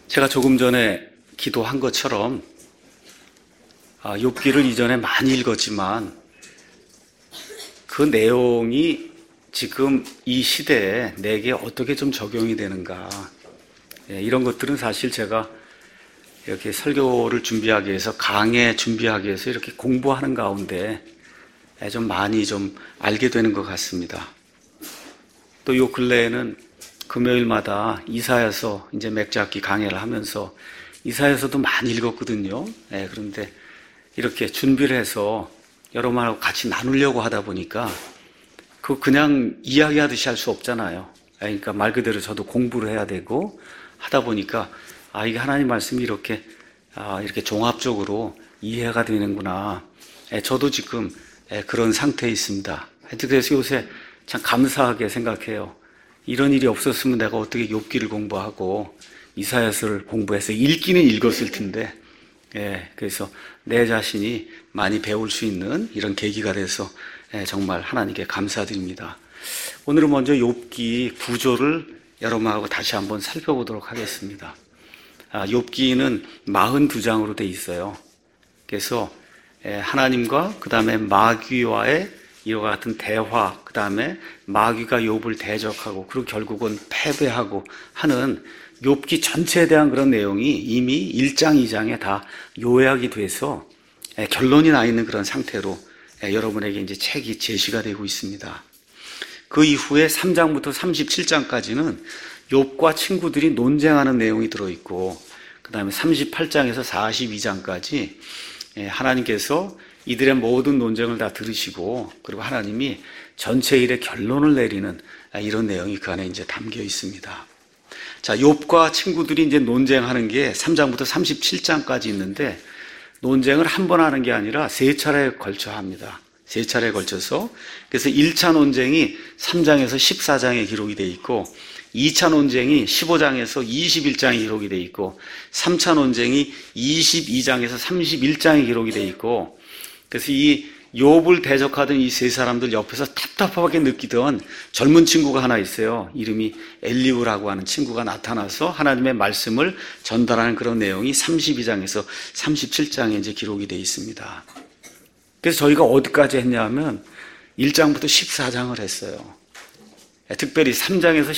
제가 조금 전에 기도한 것처럼 욥기를 이전에 많이 읽었지만 그 내용이 지금 이 시대에 내게 어떻게 좀 적용이 되는가, 이런 것들은 사실 제가 이렇게 설교를 준비하기 위해서, 강의 준비하기 위해서 이렇게 공부하는 가운데 좀 많이 좀 알게 되는 것 같습니다. 또 요 근래에는 금요일마다 이사야서 이제 맥잡기 강의를 하면서 이사야서도 많이 읽었거든요. 그런데 이렇게 준비를 해서 여러분하고 같이 나누려고 하다 보니까 그냥 이야기하듯이 할 수 없잖아요. 그러니까 말 그대로 저도 공부를 해야 되고 하다 보니까 이게 하나님 말씀이 이렇게 종합적으로 이해가 되는구나. 저도 지금 그런 상태에 있습니다. 그래서 요새 참 감사하게 생각해요. 이런 일이 없었으면 내가 어떻게 욥기를 공부하고 이사야서를 공부해서 읽기는 읽었을 텐데, 그래서 내 자신이 많이 배울 수 있는 이런 계기가 돼서 정말 하나님께 감사드립니다. 오늘은 먼저 욥기 구조를 여러분하고 다시 한번 살펴보도록 하겠습니다. 욥기는 42장으로 되어 있어요. 그래서 하나님과 그 다음에 마귀와의 이와 같은 대화, 그 다음에 마귀가 욥을 대적하고 그리고 결국은 패배하고 하는 욥기 전체에 대한 그런 내용이 이미 1장, 2장에 다 요약이 돼서 결론이 나 있는 그런 상태로 여러분에게 이제 책이 제시가 되고 있습니다. 그 이후에 3장부터 37장까지는 욥과 친구들이 논쟁하는 내용이 들어있고, 그 다음에 38장에서 42장까지 하나님께서 이들의 모든 논쟁을 다 들으시고, 그리고 하나님이 전체 일의 결론을 내리는 이런 내용이 그 안에 이제 담겨 있습니다. 자, 욥과 친구들이 이제 논쟁하는 게 3장부터 37장까지 있는데, 논쟁을 한 번 하는 게 아니라 세 차례에 걸쳐 합니다. 세 차례에 걸쳐서. 그래서 1차 논쟁이 3장에서 14장에 기록이 되어 있고, 2차 논쟁이 15장에서 21장에 기록이 되어 있고, 3차 논쟁이 22장에서 31장에 기록이 되어 있고, 그래서 이 욥을 대적하던 이 세 사람들 옆에서 답답하게 느끼던 젊은 친구가 하나 있어요. 이름이 엘리후라고 하는 친구가 나타나서 하나님의 말씀을 전달하는 그런 내용이 32장에서 37장에 이제 기록이 되어 있습니다. 그래서 저희가 어디까지 했냐면 1장부터 14장을 했어요. 특별히 3장에서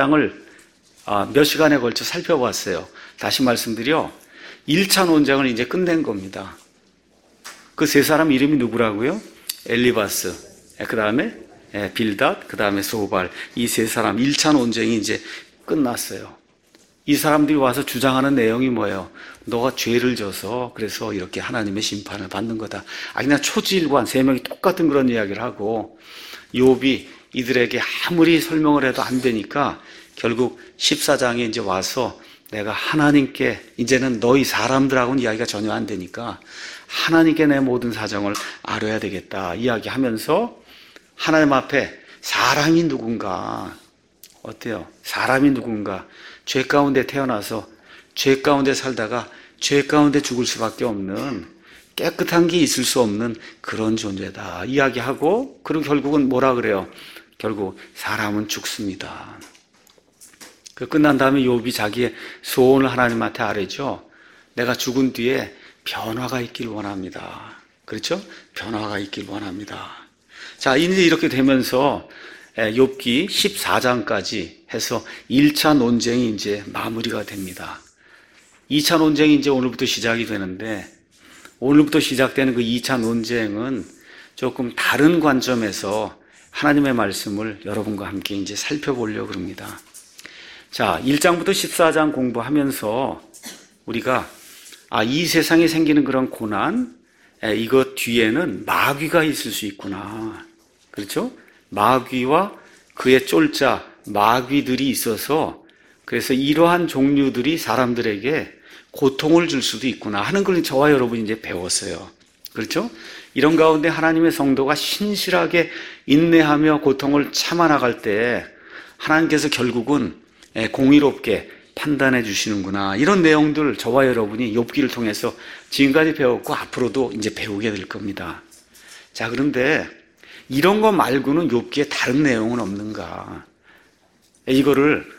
14장을 몇 시간에 걸쳐 살펴봤어요. 다시 말씀드려 1차 논쟁을 이제 끝낸 겁니다. 그 세 사람 이름이 누구라고요? 엘리바스, 그 다음에 빌닷, 그 다음에 소발, 이 세 사람 1차 논쟁이 이제 끝났어요. 이 사람들이 와서 주장하는 내용이 뭐예요? 너가 죄를 져서 그래서 이렇게 하나님의 심판을 받는 거다. 그냥 초지일관 세 명이 똑같은 그런 이야기를 하고, 욥이 이들에게 아무리 설명을 해도 안 되니까 결국 14장에 이제 와서 내가 하나님께, 이제는 너희 사람들하고는 이야기가 전혀 안 되니까 하나님께 내 모든 사정을 알아야 되겠다 이야기하면서 하나님 앞에 사람이 누군가, 어때요? 사람이 누군가, 죄 가운데 태어나서 죄 가운데 살다가 죄 가운데 죽을 수밖에 없는, 깨끗한 게 있을 수 없는 그런 존재다 이야기하고, 그리고 결국은 뭐라 그래요? 결국 사람은 죽습니다. 그 끝난 다음에 욥이 자기의 소원을 하나님한테 아뢰죠. 내가 죽은 뒤에 변화가 있기를 원합니다. 그렇죠? 변화가 있기를 원합니다. 자, 이제 이렇게 되면서 욥기 14장까지 해서 1차 논쟁이 이제 마무리가 됩니다. 2차 논쟁이 이제 오늘부터 시작이 되는데, 오늘부터 시작되는 그 2차 논쟁은 조금 다른 관점에서 하나님의 말씀을 여러분과 함께 이제 살펴보려고 합니다. 자, 1장부터 14장 공부하면서 우리가 이 세상에 생기는 그런 고난, 이것 뒤에는 마귀가 있을 수 있구나. 그렇죠? 마귀와 그의 쫄자, 마귀들이 있어서, 그래서 이러한 종류들이 사람들에게 고통을 줄 수도 있구나 하는 걸 저와 여러분이 이제 배웠어요. 그렇죠? 이런 가운데 하나님의 성도가 신실하게 인내하며 고통을 참아 나갈 때 하나님께서 결국은 공의롭게 판단해 주시는구나, 이런 내용들 저와 여러분이 욥기를 통해서 지금까지 배웠고 앞으로도 이제 배우게 될 겁니다. 자, 그런데 이런 거 말고는 욥기에 다른 내용은 없는가? 이거를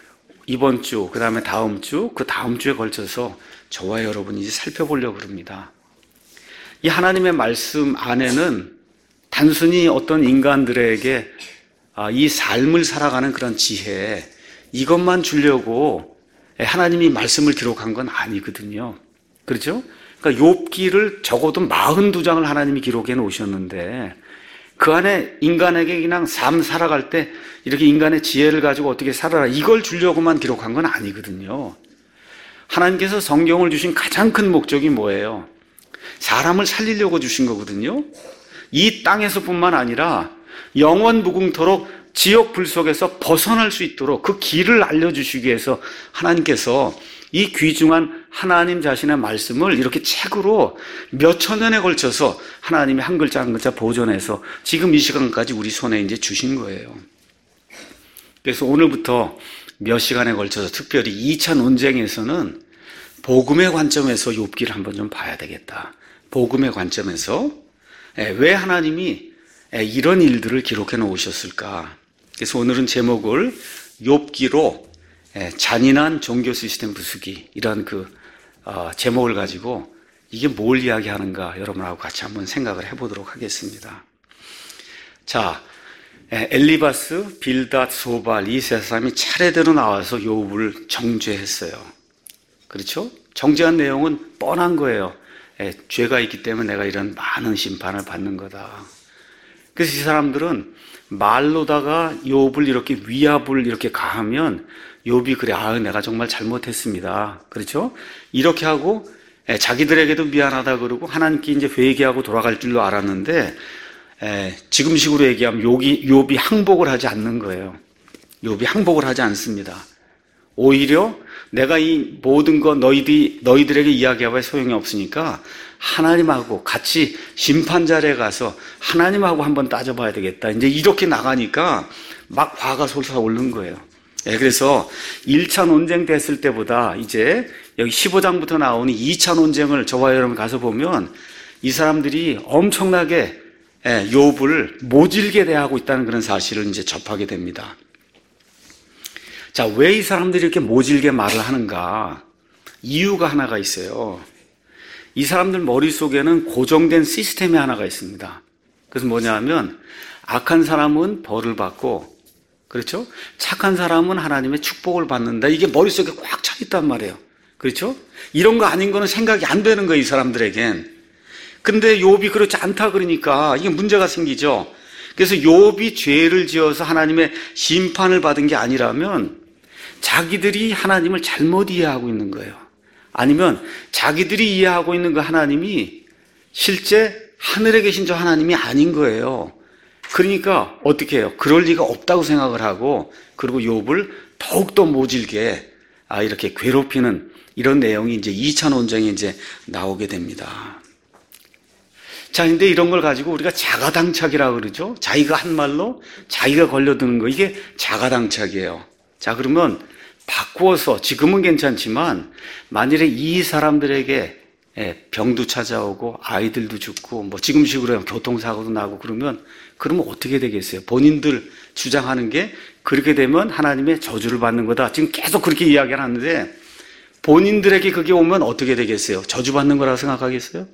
이번 주, 그 다음에 다음 주, 그 다음 주에 걸쳐서 저와 여러분이 이제 살펴보려고 합니다. 이 하나님의 말씀 안에는 단순히 어떤 인간들에게 이 삶을 살아가는 그런 지혜, 이것만 주려고 하나님이 말씀을 기록한 건 아니거든요. 그렇죠? 그러니까 욥기를 적어도 42장을 하나님이 기록해 놓으셨는데 그 안에 인간에게 그냥 삶 살아갈 때 이렇게 인간의 지혜를 가지고 어떻게 살아라 이걸 주려고만 기록한 건 아니거든요. 하나님께서 성경을 주신 가장 큰 목적이 뭐예요? 사람을 살리려고 주신 거거든요. 이 땅에서뿐만 아니라 영원 무궁토록 지옥 불 속에서 벗어날 수 있도록 그 길을 알려주시기 위해서 하나님께서 이 귀중한 하나님 자신의 말씀을 이렇게 책으로 몇 천 년에 걸쳐서 하나님이 한 글자 한 글자 보존해서 지금 이 시간까지 우리 손에 이제 주신 거예요. 그래서 오늘부터 몇 시간에 걸쳐서 특별히 2차 논쟁에서는 복음의 관점에서 욥기를 한번 좀 봐야 되겠다. 복음의 관점에서 왜 하나님이 이런 일들을 기록해 놓으셨을까? 그래서 오늘은 제목을 욥기로 잔인한 종교 시스템 부수기 이런 제목을 가지고 이게 뭘 이야기하는가 여러분하고 같이 한번 생각을 해보도록 하겠습니다. 자, 엘리바스, 빌닷, 소발 이 세 사람이 차례대로 나와서 욥을 정죄했어요. 그렇죠? 정죄한 내용은 뻔한 거예요. 죄가 있기 때문에 내가 이런 많은 심판을 받는 거다. 그래서 이 사람들은 말로다가 욥을 이렇게 위압을 이렇게 가하면 욥이 그래, 내가 정말 잘못했습니다. 그렇죠? 이렇게 하고 자기들에게도 미안하다 그러고 하나님께 이제 회개하고 돌아갈 줄로 알았는데 지금식으로 얘기하면 욥이 항복을 하지 않는 거예요. 욥이 항복을 하지 않습니다. 오히려 내가 이 모든 거 너희들에게 이야기하면 소용이 없으니까 하나님하고 같이 심판자리에 가서 하나님하고 한번 따져봐야 되겠다. 이제 이렇게 나가니까 막 화가 솟아오르는 거예요. 그래서 1차 논쟁 됐을 때보다 이제 여기 15장부터 나오는 2차 논쟁을 저와 여러분 가서 보면 이 사람들이 엄청나게 욥을 모질게 대하고 있다는 그런 사실을 이제 접하게 됩니다. 자, 왜 이 사람들이 이렇게 모질게 말을 하는가? 이유가 하나가 있어요. 이 사람들 머릿속에는 고정된 시스템이 하나가 있습니다. 그래서 뭐냐 하면 악한 사람은 벌을 받고 그렇죠? 착한 사람은 하나님의 축복을 받는다. 이게 머릿속에 꽉 차 있단 말이에요. 그렇죠? 이런 거 아닌 거는 생각이 안 되는 거예요, 이 사람들에겐. 근데 욥이 그렇지 않다 그러니까 이게 문제가 생기죠. 그래서 욥이 죄를 지어서 하나님의 심판을 받은 게 아니라면 자기들이 하나님을 잘못 이해하고 있는 거예요. 아니면 자기들이 이해하고 있는 그 하나님이 실제 하늘에 계신 저 하나님이 아닌 거예요. 그러니까 어떻게 해요? 그럴 리가 없다고 생각을 하고 그리고 욥을 더욱더 모질게 이렇게 괴롭히는 이런 내용이 이제 2차 논쟁에 이제 나오게 됩니다. 자, 근데 이런 걸 가지고 우리가 자가당착이라고 그러죠? 자기가 한 말로 자기가 걸려드는 거, 이게 자가당착이에요. 자, 그러면 바꾸어서 지금은 괜찮지만 만일에 이 사람들에게 병도 찾아오고 아이들도 죽고 뭐 지금식으로 교통사고도 나고 그러면 어떻게 되겠어요? 본인들 주장하는 게 그렇게 되면 하나님의 저주를 받는 거다. 지금 계속 그렇게 이야기를 하는데 본인들에게 그게 오면 어떻게 되겠어요? 저주받는 거라고 생각하겠어요?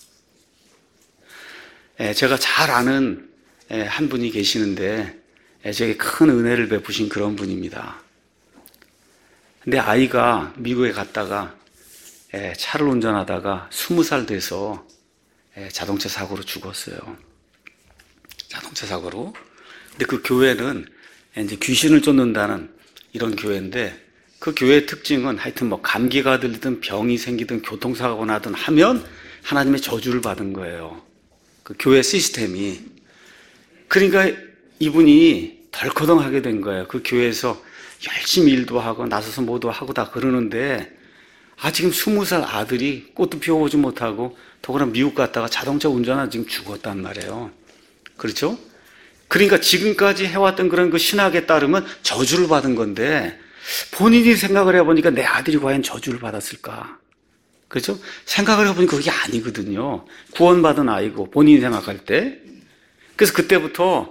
제가 잘 아는 한 분이 계시는데 제게 큰 은혜를 베푸신 그런 분입니다. 근데 아이가 미국에 갔다가 차를 운전하다가 20살 돼서 자동차 사고로 죽었어요. 자동차 사고로. 근데 그 교회는 이제 귀신을 쫓는다는 이런 교회인데 그 교회의 특징은 하여튼 뭐 감기가 들리든 병이 생기든 교통사고가 나든 하면 하나님의 저주를 받은 거예요. 그 교회 시스템이. 그러니까 이분이 덜커덩하게 된 거예요. 그 교회에서 열심히 일도 하고 나서서 뭐도 하고 다 그러는데 지금 20살 아들이 꽃도 피워보지 못하고 더구나 미국 갔다가 자동차 운전하다 지금 죽었단 말이에요. 그렇죠? 그러니까 지금까지 해왔던 그런 그 신학에 따르면 저주를 받은 건데 본인이 생각을 해보니까 내 아들이 과연 저주를 받았을까? 그렇죠? 생각을 해보니까 그게 아니거든요. 구원받은 아이고 본인이 생각할 때. 그래서 그때부터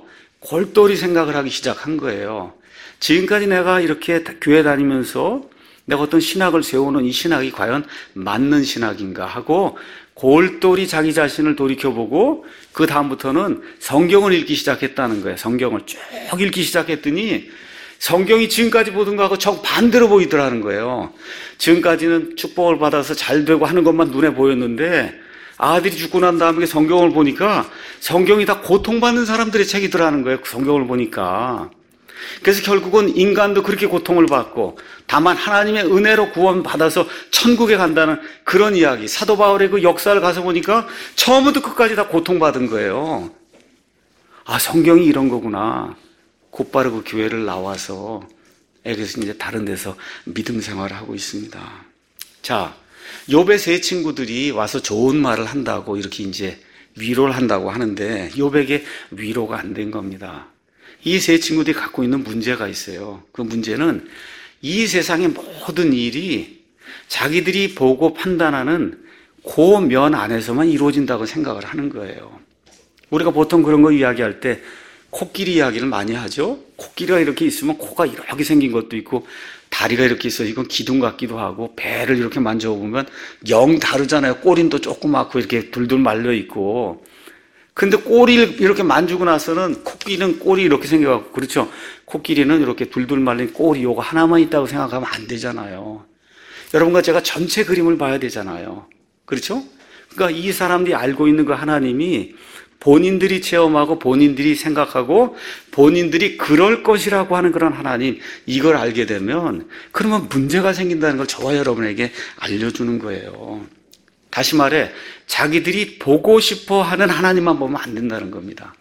골똘히 생각을 하기 시작한 거예요. 지금까지 내가 이렇게 교회 다니면서 내가 어떤 신학을 세우는 이 신학이 과연 맞는 신학인가 하고 골똘히 자기 자신을 돌이켜보고 그 다음부터는 성경을 읽기 시작했다는 거예요. 성경을 쭉 읽기 시작했더니 성경이 지금까지 보던 거하고 정반대로 보이더라는 거예요. 지금까지는 축복을 받아서 잘 되고 하는 것만 눈에 보였는데 아들이 죽고 난 다음에 성경을 보니까 성경이 다 고통받는 사람들의 책이더라는 거예요. 그 성경을 보니까. 그래서 결국은 인간도 그렇게 고통을 받고 다만 하나님의 은혜로 구원받아서 천국에 간다는 그런 이야기. 사도 바울의 그 역사를 가서 보니까 처음부터 끝까지 다 고통받은 거예요. 아, 성경이 이런 거구나. 곧바로 그 교회를 나와서 그래서 이제 다른 데서 믿음 생활을 하고 있습니다. 자, 욥의 세 친구들이 와서 좋은 말을 한다고 이렇게 이제 위로를 한다고 하는데 욥에게 위로가 안 된 겁니다. 이 세 친구들이 갖고 있는 문제가 있어요. 그 문제는 이 세상의 모든 일이 자기들이 보고 판단하는 그 면 안에서만 이루어진다고 생각을 하는 거예요. 우리가 보통 그런 거 이야기할 때 코끼리 이야기를 많이 하죠. 코끼리가 이렇게 있으면 코가 이렇게 생긴 것도 있고 다리가 이렇게 있어 이건 기둥 같기도 하고 배를 이렇게 만져보면 영 다르잖아요. 꼬리는 또 조그맣고 이렇게 둘둘 말려 있고 근데 꼬리를 이렇게 만지고 나서는 코끼리는 꼬리 이렇게 생겨갖고 그렇죠. 코끼리는 이렇게 둘둘 말린 꼬리 요거 하나만 있다고 생각하면 안 되잖아요. 여러분과 제가 전체 그림을 봐야 되잖아요. 그렇죠? 그러니까 이 사람들이 알고 있는 그 하나님이 본인들이 체험하고 본인들이 생각하고 본인들이 그럴 것이라고 하는 그런 하나님 이걸 알게 되면 그러면 문제가 생긴다는 걸 저와 여러분에게 알려주는 거예요. 다시 말해 자기들이 보고 싶어 하는 하나님만 보면 안 된다는 겁니다.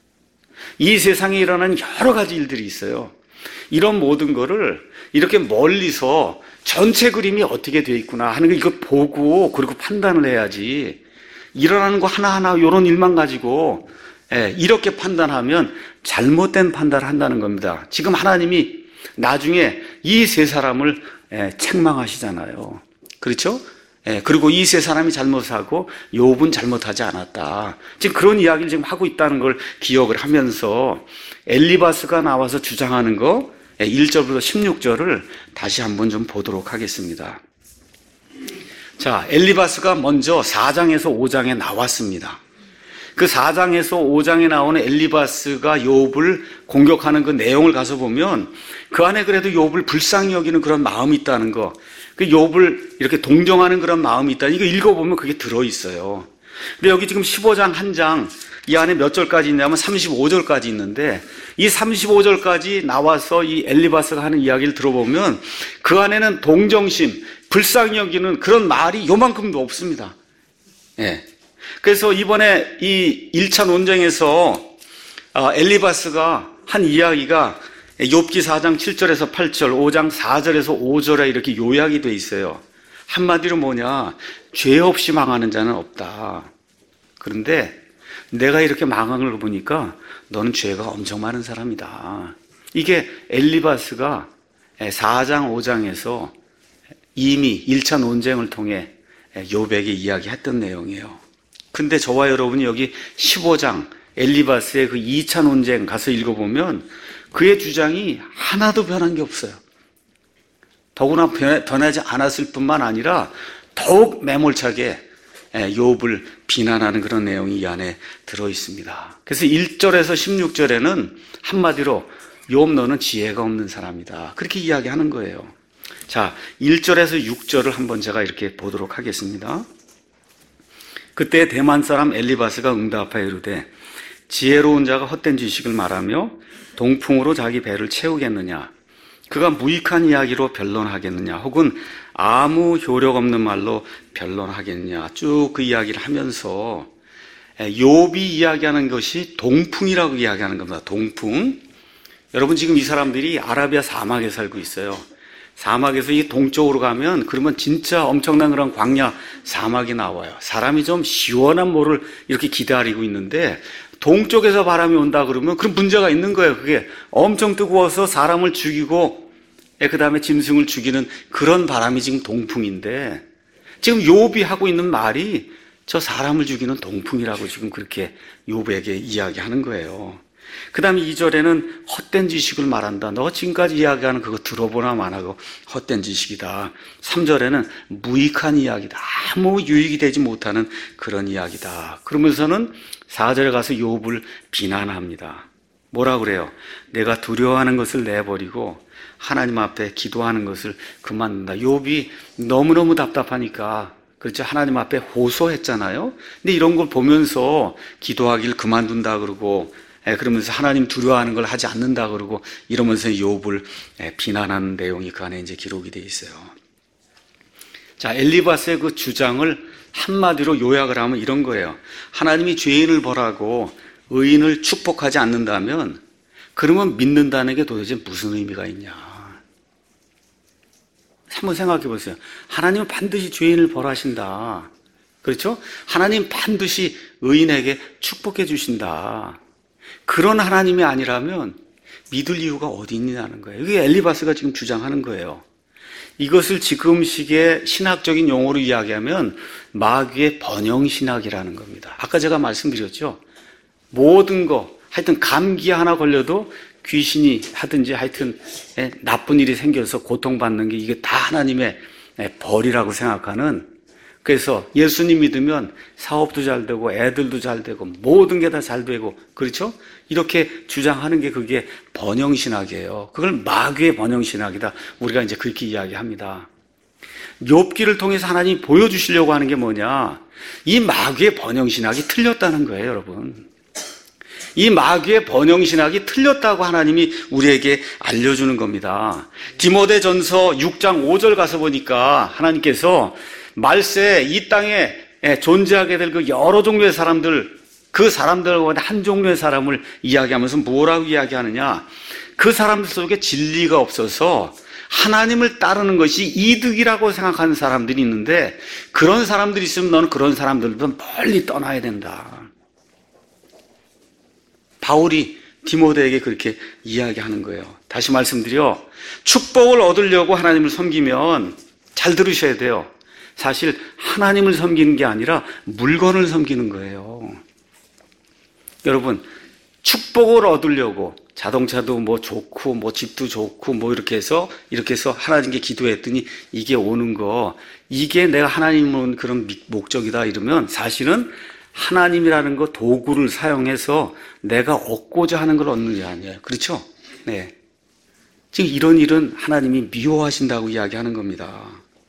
이 세상에 일어나는 여러 가지 일들이 있어요. 이런 모든 거를 이렇게 멀리서 전체 그림이 어떻게 되어 있구나 하는 거 이걸 보고 그리고 판단을 해야지 일어나는 거 하나하나 이런 일만 가지고 이렇게 판단하면 잘못된 판단을 한다는 겁니다. 지금 하나님이 나중에 이 세 사람을 책망하시잖아요. 그렇죠? 그리고 이 세 사람이 잘못하고 욥은 잘못하지 않았다. 지금 그런 이야기를 지금 하고 있다는 걸 기억을 하면서 엘리바스가 나와서 주장하는 거 1절부터 16절을 다시 한번 좀 보도록 하겠습니다. 자, 엘리바스가 먼저 4장에서 5장에 나왔습니다. 그 4장에서 5장에 나오는 엘리바스가 욥을 공격하는 그 내용을 가서 보면 그 안에 그래도 욥을 불쌍히 여기는 그런 마음이 있다는 거, 그 욥을 이렇게 동정하는 그런 마음이 있다. 이거 읽어보면 그게 들어있어요. 근데 여기 지금 15장 한 장, 이 안에 몇 절까지 있냐면 35절까지 있는데 이 35절까지 나와서 이 엘리바스가 하는 이야기를 들어보면 그 안에는 동정심, 불쌍히 여기는 그런 말이 요만큼도 없습니다. 그래서 이번에 이 1차 논쟁에서 엘리바스가 한 이야기가 욥기 4장 7절에서 8절, 5장 4절에서 5절에 이렇게 요약이 돼 있어요. 한마디로 뭐냐, 죄 없이 망하는 자는 없다. 그런데 내가 이렇게 망한 걸 보니까 너는 죄가 엄청 많은 사람이다. 이게 엘리바스가 4장 5장에서 이미 1차 논쟁을 통해 욥에게 이야기했던 내용이에요. 근데 저와 여러분이 여기 15장 엘리바스의 그 2차 논쟁 가서 읽어보면 그의 주장이 하나도 변한 게 없어요. 더구나 변하지 않았을 뿐만 아니라 더욱 매몰차게 욥을 비난하는 그런 내용이 이 안에 들어있습니다. 그래서 1절에서 16절에는 한마디로 욥 너는 지혜가 없는 사람이다. 그렇게 이야기하는 거예요. 자, 1절에서 6절을 한번 제가 이렇게 보도록 하겠습니다. 그때 대만 사람 엘리바스가 응답하여 이르되 지혜로운 자가 헛된 지식을 말하며 동풍으로 자기 배를 채우겠느냐? 그가 무익한 이야기로 변론하겠느냐? 혹은 아무 효력 없는 말로 변론하겠느냐? 쭉 그 이야기를 하면서 욥이 이야기하는 것이 동풍이라고 이야기하는 겁니다. 동풍. 여러분 지금 이 사람들이 아라비아 사막에 살고 있어요. 사막에서 이 동쪽으로 가면 그러면 진짜 엄청난 그런 광야 사막이 나와요. 사람이 좀 시원한 모를 이렇게 기다리고 있는데 동쪽에서 바람이 온다 그러면 그런 문제가 있는 거예요. 그게 엄청 뜨거워서 사람을 죽이고 그 다음에 짐승을 죽이는 그런 바람이 지금 동풍인데 지금 욥이 하고 있는 말이 저 사람을 죽이는 동풍이라고 지금 그렇게 욥에게 이야기하는 거예요. 그 다음에 2절에는 헛된 지식을 말한다. 너 지금까지 이야기하는 그거 들어보나 마나고 헛된 지식이다. 3절에는 무익한 이야기다. 아무 유익이 되지 못하는 그런 이야기다. 그러면서는 4절에 가서 욥을 비난합니다. 뭐라 그래요? 내가 두려워하는 것을 내버리고 하나님 앞에 기도하는 것을 그만둔다. 욥이 너무너무 답답하니까 그렇죠. 하나님 앞에 호소했잖아요. 근데 이런 걸 보면서 기도하기를 그만둔다 그러고 그러면서 하나님 두려워하는 걸 하지 않는다 그러고 이러면서 욥을 비난하는 내용이 그 안에 이제 기록이 되어 있어요. 자, 엘리바스의 그 주장을 한마디로 요약을 하면 이런 거예요. 하나님이 죄인을 벌하고 의인을 축복하지 않는다면 그러면 믿는다는 게 도대체 무슨 의미가 있냐. 한번 생각해 보세요. 하나님은 반드시 죄인을 벌하신다. 그렇죠? 하나님 반드시 의인에게 축복해 주신다. 그런 하나님이 아니라면 믿을 이유가 어디 있냐는 거예요. 이게 엘리바스가 지금 주장하는 거예요. 이것을 지금식의 신학적인 용어로 이야기하면 마귀의 번영신학이라는 겁니다. 아까 제가 말씀드렸죠. 모든 거, 하여튼 감기 하나 걸려도 귀신이 하든지 하여튼 나쁜 일이 생겨서 고통받는 게 이게 다 하나님의 벌이라고 생각하는, 그래서 예수님 믿으면 사업도 잘 되고 애들도 잘 되고 모든 게 다 잘 되고 그렇죠? 이렇게 주장하는 게 그게 번영신학이에요. 그걸 마귀의 번영신학이다. 우리가 이제 그렇게 이야기합니다. 욥기를 통해서 하나님이 보여주시려고 하는 게 뭐냐? 이 마귀의 번영신학이 틀렸다는 거예요, 여러분. 이 마귀의 번영신학이 틀렸다고 하나님이 우리에게 알려주는 겁니다. 디모데전서 6장 5절 가서 보니까 하나님께서 말세 이 땅에 존재하게 될 그 여러 종류의 사람들, 그 사람들과 한 종류의 사람을 이야기하면서 뭐라고 이야기하느냐? 그 사람들 속에 진리가 없어서 하나님을 따르는 것이 이득이라고 생각하는 사람들이 있는데, 그런 사람들이 있으면 너는 그런 사람들부터 멀리 떠나야 된다. 바울이 디모데에게 그렇게 이야기하는 거예요. 다시 말씀드려, 축복을 얻으려고 하나님을 섬기면 잘 들으셔야 돼요. 사실 하나님을 섬기는 게 아니라 물건을 섬기는 거예요. 여러분, 축복을 얻으려고 자동차도 뭐 좋고 뭐 집도 좋고 뭐 이렇게 해서 하나님께 기도했더니 이게 오는 거, 이게 내가 하나님은 그런 목적이다 이러면 사실은 하나님이라는 거 도구를 사용해서 내가 얻고자 하는 걸 얻는 게 아니에요. 그렇죠? 네. 지금 이런 일은 하나님이 미워하신다고 이야기하는 겁니다.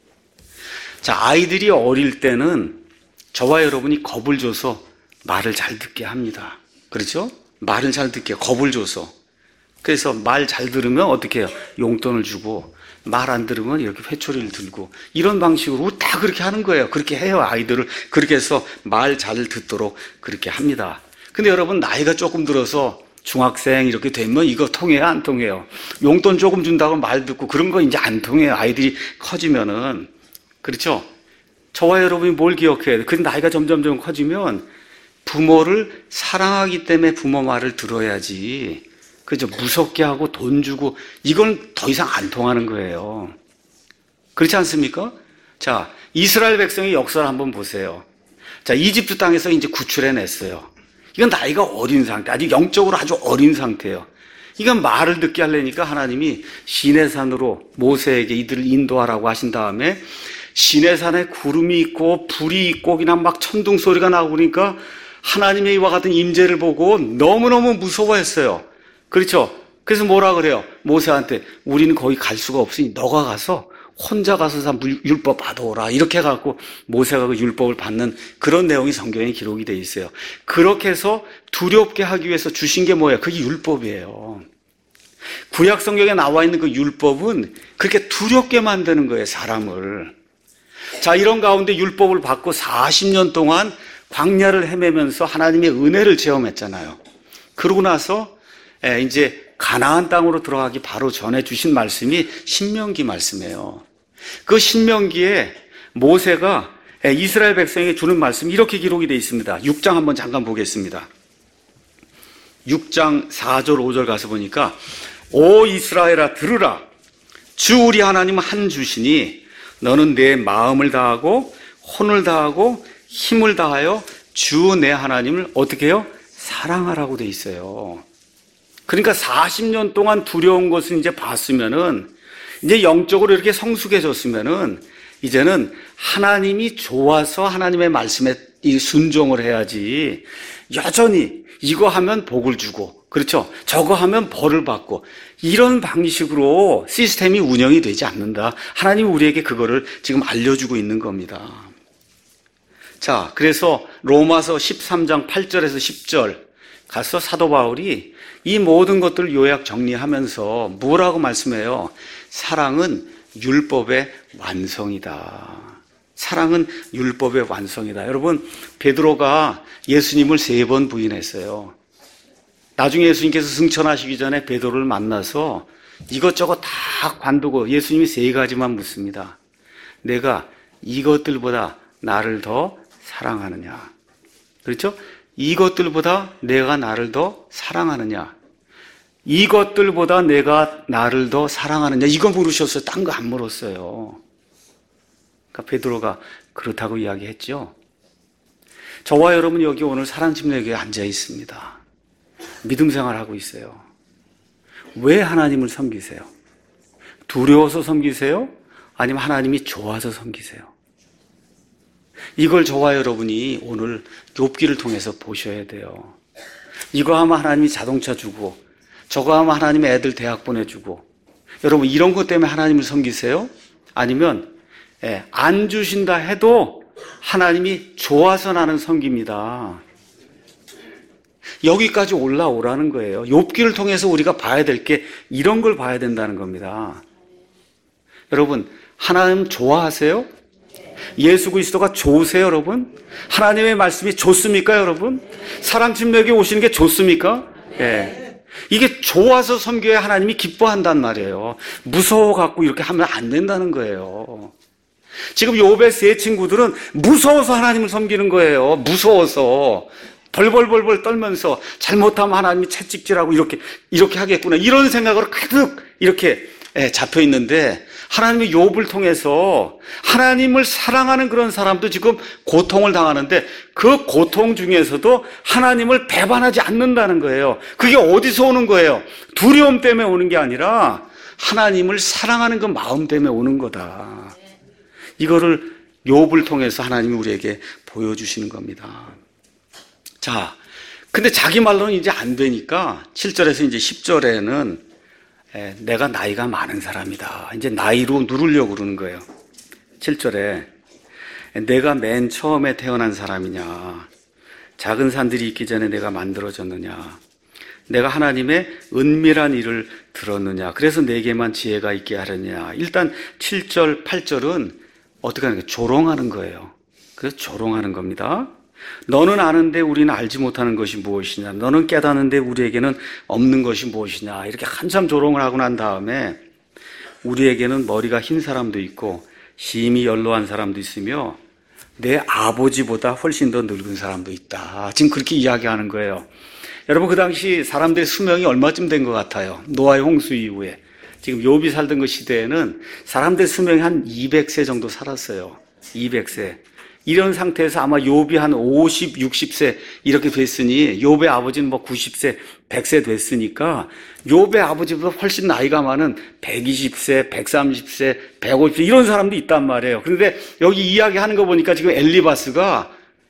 자, 아이들이 어릴 때는 저와 여러분이 겁을 줘서 말을 잘 듣게 합니다. 그렇죠? 말을 잘 듣게 겁을 줘서. 그래서 말 잘 들으면 어떻게 해요? 용돈을 주고, 말 안 들으면 이렇게 회초리를 들고, 이런 방식으로 다 그렇게 하는 거예요. 그렇게 해요, 아이들을. 그렇게 해서 말 잘 듣도록 그렇게 합니다. 근데 여러분, 나이가 조금 들어서 중학생 이렇게 되면 이거 통해요, 안 통해요? 용돈 조금 준다고 말 듣고 그런 거 이제 안 통해요. 아이들이 커지면은. 그렇죠? 저와 여러분이 뭘 기억해야 돼요? 그 나이가 점점 커지면 부모를 사랑하기 때문에 부모 말을 들어야지. 그죠? 무섭게 하고 돈 주고 이건 더 이상 안 통하는 거예요. 그렇지 않습니까? 자, 이스라엘 백성의 역사를 한번 보세요. 자, 이집트 땅에서 이제 구출해냈어요. 이건 나이가 어린 상태, 아직 영적으로 아주 어린 상태예요. 이건 말을 듣게 하려니까 하나님이 시내산으로 모세에게 이들을 인도하라고 하신 다음에 시내산에 구름이 있고 불이 있고 그냥 막 천둥 소리가 나고 그러니까 하나님의 이와 같은 임재를 보고 너무너무 무서워했어요. 그렇죠? 그래서 뭐라 그래요? 모세한테 우리는 거기 갈 수가 없으니 너가 가서 혼자 가서 율법 받아오라. 이렇게 해갖고 모세가 그 율법을 받는 그런 내용이 성경에 기록이 되어 있어요. 그렇게 해서 두렵게 하기 위해서 주신 게 뭐예요? 그게 율법이에요. 구약 성경에 나와 있는 그 율법은 그렇게 두렵게 만드는 거예요, 사람을. 자, 이런 가운데 율법을 받고 40년 동안 광야를 헤매면서 하나님의 은혜를 체험했잖아요. 그러고 나서 이제 가나안 땅으로 들어가기 바로 전에 주신 말씀이 신명기 말씀이에요. 그 신명기에 모세가 이스라엘 백성에게 주는 말씀이 이렇게 기록이 되어 있습니다. 6장 한번 잠깐 보겠습니다. 6장 4절 5절 가서 보니까 오 이스라엘아 들으라. 주 우리 하나님은 한 주시니 너는 내 마음을 다하고 혼을 다하고 힘을 다하여 주 내 하나님을 어떻게 해요? 사랑하라고 돼 있어요. 그러니까 40년 동안 두려운 것을 이제 봤으면은, 이제 영적으로 이렇게 성숙해졌으면은, 이제는 하나님이 좋아서 하나님의 말씀에 순종을 해야지, 여전히 이거 하면 복을 주고, 그렇죠? 저거 하면 벌을 받고, 이런 방식으로 시스템이 운영이 되지 않는다. 하나님이 우리에게 그거를 지금 알려주고 있는 겁니다. 자, 그래서 로마서 13장 8절에서 10절 가서 사도 바울이 이 모든 것들을 요약 정리하면서 뭐라고 말씀해요? 사랑은 율법의 완성이다. 사랑은 율법의 완성이다. 여러분, 베드로가 예수님을 3번 부인했어요. 나중에 예수님께서 승천하시기 전에 베드로를 만나서 이것저것 다 관두고 예수님이 3가지만 묻습니다. 내가 이것들보다 나를 더 사랑하느냐? 그렇죠? 이것들보다 내가 나를 더 사랑하느냐? 이것들보다 내가 나를 더 사랑하느냐? 이거 물으셨어요. 딴 거 안 물었어요. 그러니까 베드로가 그렇다고 이야기했죠. 저와 여러분 여기 오늘 사랑침례교회에 앉아 있습니다. 믿음 생활하고 있어요. 왜 하나님을 섬기세요? 두려워서 섬기세요? 아니면 하나님이 좋아서 섬기세요? 이걸 저와 여러분이 오늘 욥기를 통해서 보셔야 돼요. 이거 하면 하나님이 자동차 주고, 저거 하면 하나님이 애들 대학 보내주고, 여러분 이런 것 때문에 하나님을 섬기세요? 아니면 안 주신다 해도 하나님이 좋아서 나는 섬깁니다. 여기까지 올라오라는 거예요. 욥기를 통해서 우리가 봐야 될 게 이런 걸 봐야 된다는 겁니다. 여러분, 하나님 좋아하세요? 예수 그리스도가 좋으세요, 여러분? 하나님의 말씀이 좋습니까, 여러분? 사랑침례교회 오시는 게 좋습니까? 예. 이게 좋아서 섬겨야 하나님이 기뻐한단 말이에요. 무서워갖고 이렇게 하면 안 된다는 거예요. 지금 욥의 3 친구들은 무서워서 하나님을 섬기는 거예요. 무서워서. 벌벌벌벌 떨면서 잘못하면 하나님이 채찍질하고 이렇게 하겠구나. 이런 생각으로 가득 이렇게 잡혀 있는데, 하나님의 욥을 통해서 하나님을 사랑하는 그런 사람도 지금 고통을 당하는데 그 고통 중에서도 하나님을 배반하지 않는다는 거예요. 그게 어디서 오는 거예요? 두려움 때문에 오는 게 아니라 하나님을 사랑하는 그 마음 때문에 오는 거다. 이거를 욥을 통해서 하나님이 우리에게 보여주시는 겁니다. 자, 근데 자기 말로는 이제 안 되니까 7절에서 이제 10절에는 내가 나이가 많은 사람이다. 이제 나이로 누르려고 그러는 거예요. 7절에 내가 맨 처음에 태어난 사람이냐? 작은 산들이 있기 전에 내가 만들어졌느냐? 내가 하나님의 은밀한 일을 들었느냐? 그래서 내게만 지혜가 있게 하느냐? 일단 7절, 8절은 어떻게 하는 거예요? 조롱하는 거예요. 그래서 조롱하는 겁니다. 너는 아는데 우리는 알지 못하는 것이 무엇이냐? 너는 깨닫는데 우리에게는 없는 것이 무엇이냐? 이렇게 한참 조롱을 하고 난 다음에 우리에게는 머리가 흰 사람도 있고 심히 연로한 사람도 있으며 내 아버지보다 훨씬 더 늙은 사람도 있다. 지금 그렇게 이야기하는 거예요. 여러분, 그 당시 사람들의 수명이 얼마쯤 된 것 같아요? 노아의 홍수 이후에. 지금 욥이 살던 그 시대에는 사람들의 수명이 한 200세 정도 살았어요. 200세. 이런 상태에서 아마 욥이 한 50, 60세 이렇게 됐으니 욥의 아버지는 뭐 90세, 100세 됐으니까 욥의 아버지보다 훨씬 나이가 많은 120세, 130세, 150세 이런 사람도 있단 말이에요. 그런데 여기 이야기하는 거 보니까 지금 엘리바스가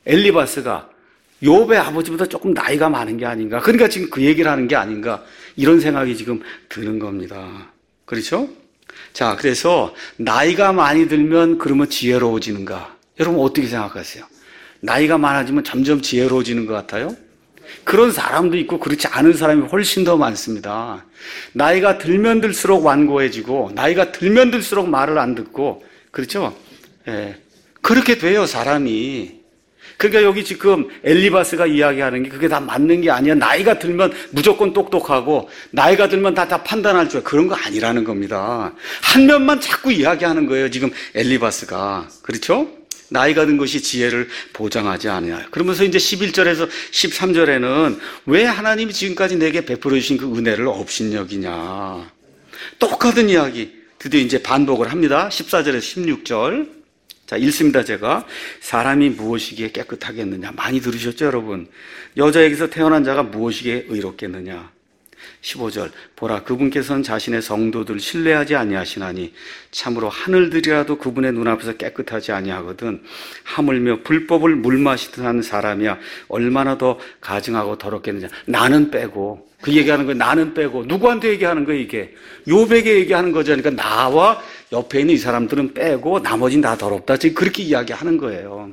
욥의 아버지보다 조금 나이가 많은 게 아닌가. 그러니까 지금 그 얘기를 하는 게 아닌가. 이런 생각이 지금 드는 겁니다. 그렇죠? 자, 그래서 나이가 많이 들면 그러면 지혜로워지는가? 여러분 어떻게 생각하세요? 나이가 많아지면 점점 지혜로워지는 것 같아요? 그런 사람도 있고 그렇지 않은 사람이 훨씬 더 많습니다. 나이가 들면 들수록 완고해지고 나이가 들면 들수록 말을 안 듣고 그렇죠? 예. 그렇게 돼요, 사람이. 그러니까 여기 지금 엘리바스가 이야기하는 게 그게 다 맞는 게 아니야. 나이가 들면 무조건 똑똑하고 나이가 들면 다 판단할 줄 그런 거 아니라는 겁니다. 한 면만 자꾸 이야기하는 거예요, 지금 엘리바스가. 그렇죠? 나이가 든 것이 지혜를 보장하지 않아요. 그러면서 이제 11절에서 13절에는 왜 하나님이 지금까지 내게 베풀어 주신 그 은혜를 업신여기냐. 똑같은 이야기 드디어 이제 반복을 합니다. 14절에서 16절. 자, 읽습니다. 제가. 사람이 무엇이기에 깨끗하겠느냐. 많이 들으셨죠, 여러분? 여자에게서 태어난 자가 무엇이기에 의롭겠느냐. 15절 보라 그분께서는 자신의 성도들 신뢰하지 아니하시나니 참으로 하늘들이라도 그분의 눈앞에서 깨끗하지 아니하거든 하물며 불법을 물 마시듯 하는 사람이야 얼마나 더 가증하고 더럽겠느냐. 나는 빼고 그 얘기하는 거예요. 나는 빼고 누구한테 얘기하는 거예요 이게? 욥에게 얘기하는 거죠. 그러니까 나와 옆에 있는 이 사람들은 빼고 나머지는 다 더럽다. 지금 그렇게 이야기하는 거예요.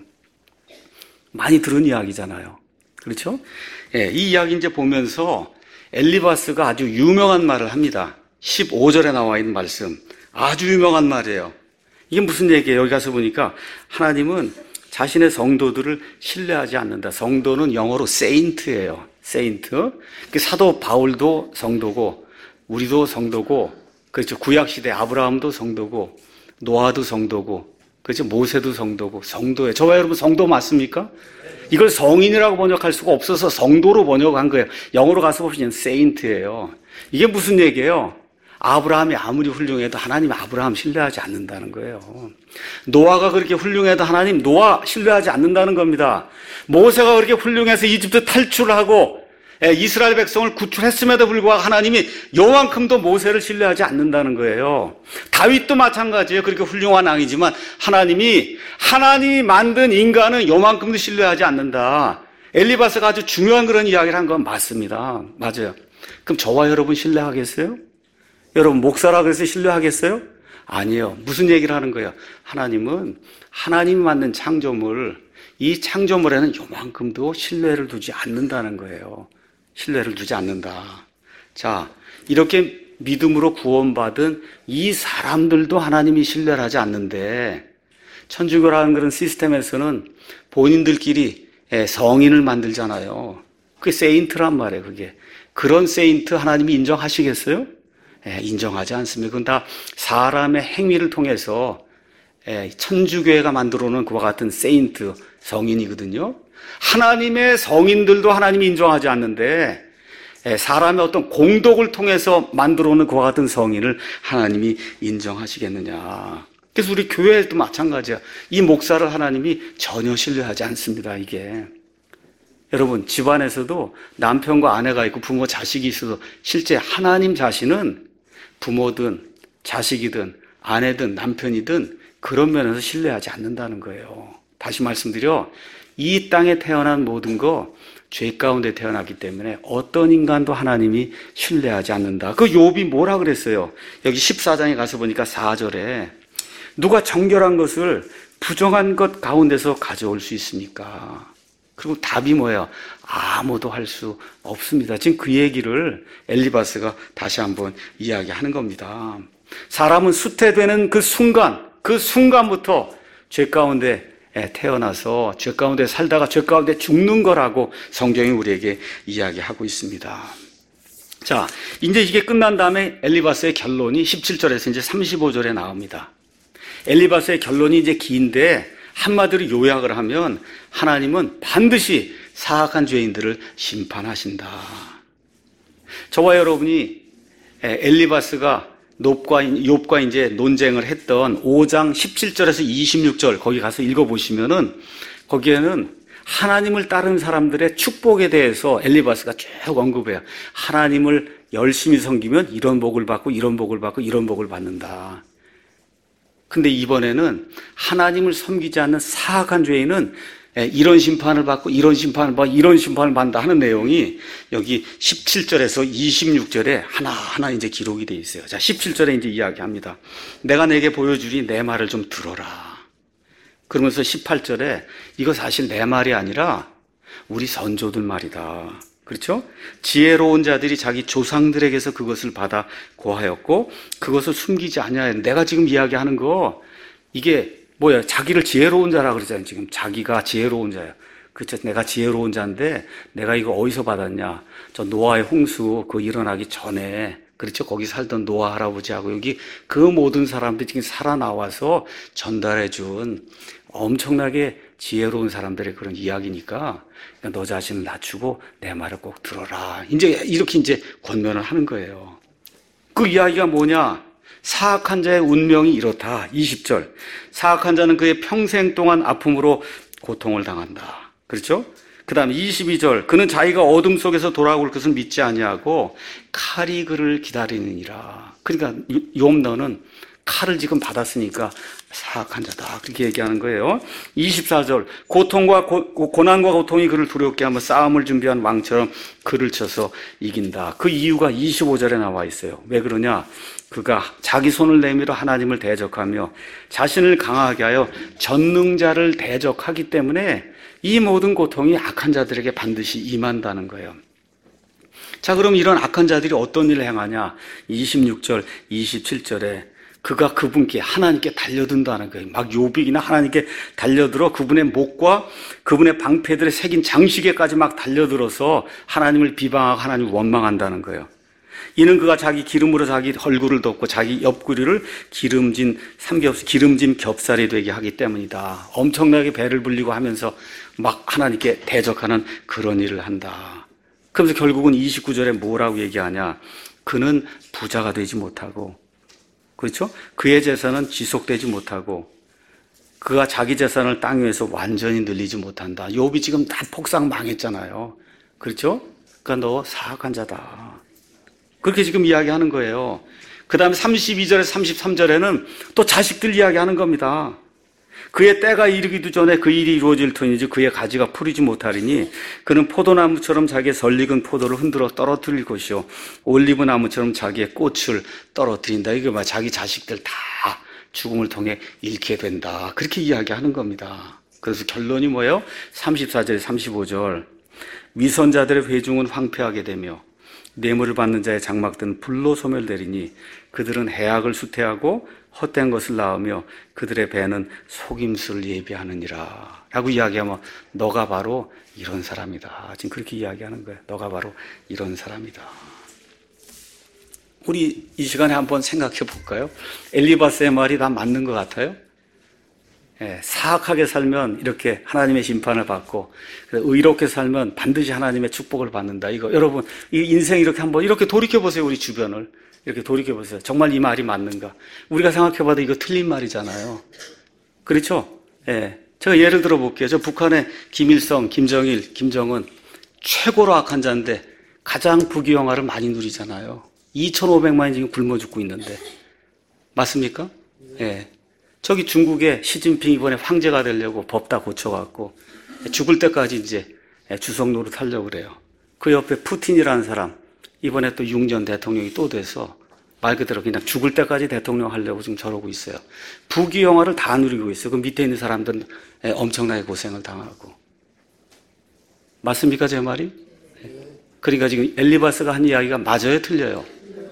많이 들은 이야기잖아요. 그렇죠? 예, 이 이야기 이제 보면서 엘리바스가 아주 유명한 말을 합니다. 15절에 나와 있는 말씀. 아주 유명한 말이에요. 이게 무슨 얘기예요? 여기 가서 보니까 하나님은 자신의 성도들을 신뢰하지 않는다. 성도는 영어로 세인트예요. 세인트. 사도 바울도 성도고 우리도 성도고 그렇죠. 구약시대 아브라함도 성도고 노아도 성도고 그렇죠. 모세도 성도고 성도예요. 저와 여러분 성도 맞습니까? 이걸 성인이라고 번역할 수가 없어서 성도로 번역한 거예요. 영어로 가서 보시면 세인트예요. 이게 무슨 얘기예요? 아브라함이 아무리 훌륭해도 하나님 아브라함 신뢰하지 않는다는 거예요. 노아가 그렇게 훌륭해도 하나님 노아 신뢰하지 않는다는 겁니다. 모세가 그렇게 훌륭해서 이집트 탈출하고 이스라엘 백성을 구출했음에도 불구하고 하나님이 요만큼도 모세를 신뢰하지 않는다는 거예요. 다윗도 마찬가지예요. 그렇게 훌륭한 왕이지만 하나님이 만든 인간은 요만큼도 신뢰하지 않는다. 엘리바스가 아주 중요한 그런 이야기를 한 건 맞습니다. 맞아요. 그럼 저와 여러분 신뢰하겠어요? 여러분 목사라 그래서 신뢰하겠어요? 아니에요. 무슨 얘기를 하는 거예요? 하나님은 하나님이 만든 창조물, 이 창조물에는 요만큼도 신뢰를 두지 않는다는 거예요. 신뢰를 두지 않는다. 자, 이렇게 믿음으로 구원받은 이 사람들도 하나님이 신뢰를 하지 않는데 천주교라는 그런 시스템에서는 본인들끼리 성인을 만들잖아요. 그게 세인트란 말이에요. 그게. 그런 세인트 하나님이 인정하시겠어요? 인정하지 않습니다. 그건 다 사람의 행위를 통해서 천주교회가 만들어 놓은 그와 같은 세인트, 성인이거든요. 하나님의 성인들도 하나님이 인정하지 않는데 사람의 어떤 공덕을 통해서 만들어 놓은 그와 같은 성인을 하나님이 인정하시겠느냐. 그래서 우리 교회도 마찬가지야. 이 목사를 하나님이 전혀 신뢰하지 않습니다. 이게. 여러분 집안에서도 남편과 아내가 있고 부모 자식이 있어도 실제 하나님 자신은 부모든 자식이든 아내든 남편이든 그런 면에서 신뢰하지 않는다는 거예요. 다시 말씀드려 이 땅에 태어난 모든 거 죄 가운데 태어났기 때문에 어떤 인간도 하나님이 신뢰하지 않는다. 그 욥이 뭐라 그랬어요? 여기 14장에 가서 보니까 4절에 누가 정결한 것을 부정한 것 가운데서 가져올 수 있습니까? 그리고 답이 뭐예요? 아무도 할 수 없습니다. 지금 그 얘기를 엘리바스가 다시 한번 이야기하는 겁니다. 사람은 쇠퇴되는 그 순간부터 죄 가운데 태어나서 죄 가운데 살다가 죄 가운데 죽는 거라고 성경이 우리에게 이야기하고 있습니다. 자, 이제 이게 끝난 다음에 엘리바스의 결론이 17절에서 이제 35절에 나옵니다. 엘리바스의 결론이 이제 긴데 한마디로 요약을 하면 하나님은 반드시 사악한 죄인들을 심판하신다. 저와 여러분이 엘리바스가 욥과 이제 논쟁을 했던 5장 17절에서 26절 거기 가서 읽어보시면은 거기에는 하나님을 따르는 사람들의 축복에 대해서 엘리바스가 쭉 언급해요. 하나님을 열심히 섬기면 이런 복을 받고 이런 복을 받고 이런 복을 받는다. 근데 이번에는 하나님을 섬기지 않는 사악한 죄인은 이런 심판을 받고 이런 심판을 받고 이런 심판을 받는다 하는 내용이 여기 17절에서 26절에 하나하나 이제 기록이 되어 있어요. 자, 17절에 이제 이야기합니다. 내가 내게 보여주리 내 말을 좀 들어라. 그러면서 18절에 이거 사실 내 말이 아니라 우리 선조들 말이다. 그렇죠? 지혜로운 자들이 자기 조상들에게서 그것을 받아 고하였고 그것을 숨기지 아니하였. 내가 지금 이야기하는 거 이게 뭐야? 자기를 지혜로운 자라고 그러잖아요. 지금 자기가 지혜로운 자예요. 그렇죠? 내가 지혜로운 자인데 내가 이거 어디서 받았냐? 저 노아의 홍수 그거 일어나기 전에 그렇죠? 거기 살던 노아 할아버지하고 여기 그 모든 사람들이 지금 살아나와서 전달해 준 엄청나게 지혜로운 사람들의 그런 이야기니까 너 자신을 낮추고 내 말을 꼭 들어라. 이제 이렇게 이제 권면을 하는 거예요. 그 이야기가 뭐냐? 사악한 자의 운명이 이렇다. 20절. 사악한 자는 그의 평생 동안 아픔으로 고통을 당한다. 그렇죠? 그 다음에 22절, 그는 자기가 어둠 속에서 돌아올 것을 믿지 아니하고 칼이 그를 기다리느니라. 그러니까 욥 너는 칼을 지금 받았으니까 사악한 자다, 그렇게 얘기하는 거예요. 24절, 고난과 고통이 그를 두렵게 하며 싸움을 준비한 왕처럼 그를 쳐서 이긴다. 그 이유가 25절에 나와 있어요. 왜 그러냐? 그가 자기 손을 내밀어 하나님을 대적하며 자신을 강하게 하여 전능자를 대적하기 때문에 이 모든 고통이 악한 자들에게 반드시 임한다는 거예요. 자, 그럼 이런 악한 자들이 어떤 일을 행하냐? 26절, 27절에 그가 그분께, 하나님께 달려든다는 거예요. 막 욥이나 하나님께 달려들어 그분의 목과 그분의 방패들에 새긴 장시계까지 막 달려들어서 하나님을 비방하고 하나님을 원망한다는 거예요. 이는 그가 자기 기름으로 자기 얼굴을 덮고 자기 옆구리를 기름진 겹살이 되게 하기 때문이다. 엄청나게 배를 불리고 하면서 막 하나님께 대적하는 그런 일을 한다. 그러면서 결국은 29절에 뭐라고 얘기하냐? 그는 부자가 되지 못하고, 그렇죠? 그의 재산은 지속되지 못하고 그가 자기 재산을 땅 위에서 완전히 늘리지 못한다. 욥이 지금 다 폭삭 망했잖아요. 그렇죠? 그러니까 너 사악한 자다. 그렇게 지금 이야기하는 거예요. 그 다음에 32절에 33절에는 또 자식들 이야기하는 겁니다. 그의 때가 이르기도 전에 그 일이 이루어질 터이지 그의 가지가 풀이지 못하리니 그는 포도나무처럼 자기의 설익은 포도를 흔들어 떨어뜨릴 것이요 올리브 나무처럼 자기의 꽃을 떨어뜨린다. 이게 막 자기 자식들 다 죽음을 통해 잃게 된다. 그렇게 이야기하는 겁니다. 그래서 결론이 뭐예요? 34절, 35절. 위선자들의 회중은 황폐하게 되며 뇌물을 받는 자의 장막들은 불로 소멸되리니 그들은 해악을 수태하고 헛된 것을 낳으며 그들의 배는 속임수를 예비하느니라 라고 이야기하면 너가 바로 이런 사람이다. 지금 그렇게 이야기하는 거예요. 너가 바로 이런 사람이다. 우리 이 시간에 한번 생각해 볼까요? 엘리바스의 말이 다 맞는 것 같아요. 사악하게 살면 이렇게 하나님의 심판을 받고 의롭게 살면 반드시 하나님의 축복을 받는다. 이거 여러분, 이 인생 이렇게 한번 이렇게 돌이켜 보세요. 우리 주변을 이렇게 돌이켜 보세요. 정말 이 말이 맞는가? 우리가 생각해봐도 이거 틀린 말이잖아요. 그렇죠? 제가 예를 들어 볼게요. 저 북한의 김일성, 김정일, 김정은 최고로 악한 자인데 가장 부귀영화를 많이 누리잖아요. 2,500만이 지금 굶어 죽고 있는데 맞습니까? 저기 중국의 시진핑 이번에 황제가 되려고 법 다 고쳐갖고 죽을 때까지 이제 주석 노릇하려고 그래요. 그 옆에 푸틴이라는 사람 이번에 또 6년 대통령이 또 돼서 말 그대로 그냥 죽을 때까지 대통령 하려고 지금 저러고 있어요. 부귀영화를 다 누리고 있어요. 그 밑에 있는 사람들은 엄청나게 고생을 당하고. 맞습니까, 제 말이? 그러니까 지금 엘리바스가 한 이야기가 맞아요, 틀려요?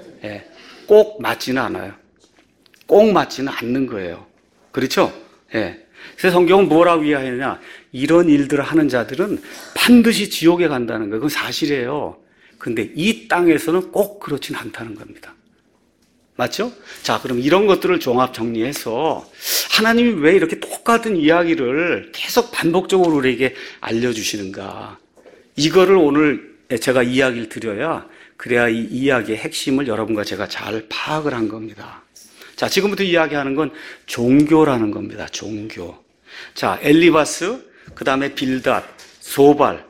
꼭 맞지는 않아요. 꼭 맞지는 않는 거예요. 그렇죠? 그래서 성경은 뭐라고 이야기하느냐? 이런 일들을 하는 자들은 반드시 지옥에 간다는 거예요. 그건 사실이에요. 근데 이 땅에서는 꼭 그렇진 않다는 겁니다. 맞죠? 자, 그럼 이런 것들을 종합 정리해서 하나님이 왜 이렇게 똑같은 이야기를 계속 반복적으로 우리에게 알려주시는가? 이거를 오늘 제가 이야기를 드려야 그래야 이 이야기의 핵심을 여러분과 제가 잘 파악을 한 겁니다. 자, 지금부터 이야기하는 건 종교라는 겁니다. 종교. 자, 엘리바스, 그 다음에 빌닷, 소발.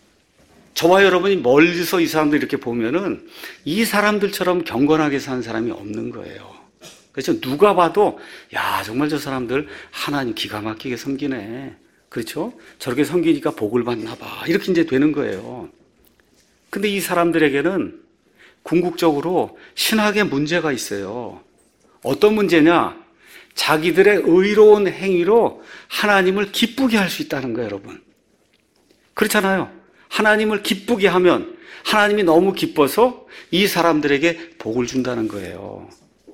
저와 여러분이 멀리서 이 사람들 이렇게 보면은 이 사람들처럼 경건하게 사는 사람이 없는 거예요. 그래서 누가 봐도 야, 정말 저 사람들 하나님 기가 막히게 섬기네. 그렇죠? 저렇게 섬기니까 복을 받나 봐. 이렇게 이제 되는 거예요. 근데 이 사람들에게는 궁극적으로 신학에 문제가 있어요. 어떤 문제냐? 자기들의 의로운 행위로 하나님을 기쁘게 할 수 있다는 거예요, 여러분. 그렇잖아요. 하나님을 기쁘게 하면 하나님이 너무 기뻐서 이 사람들에게 복을 준다는 거예요.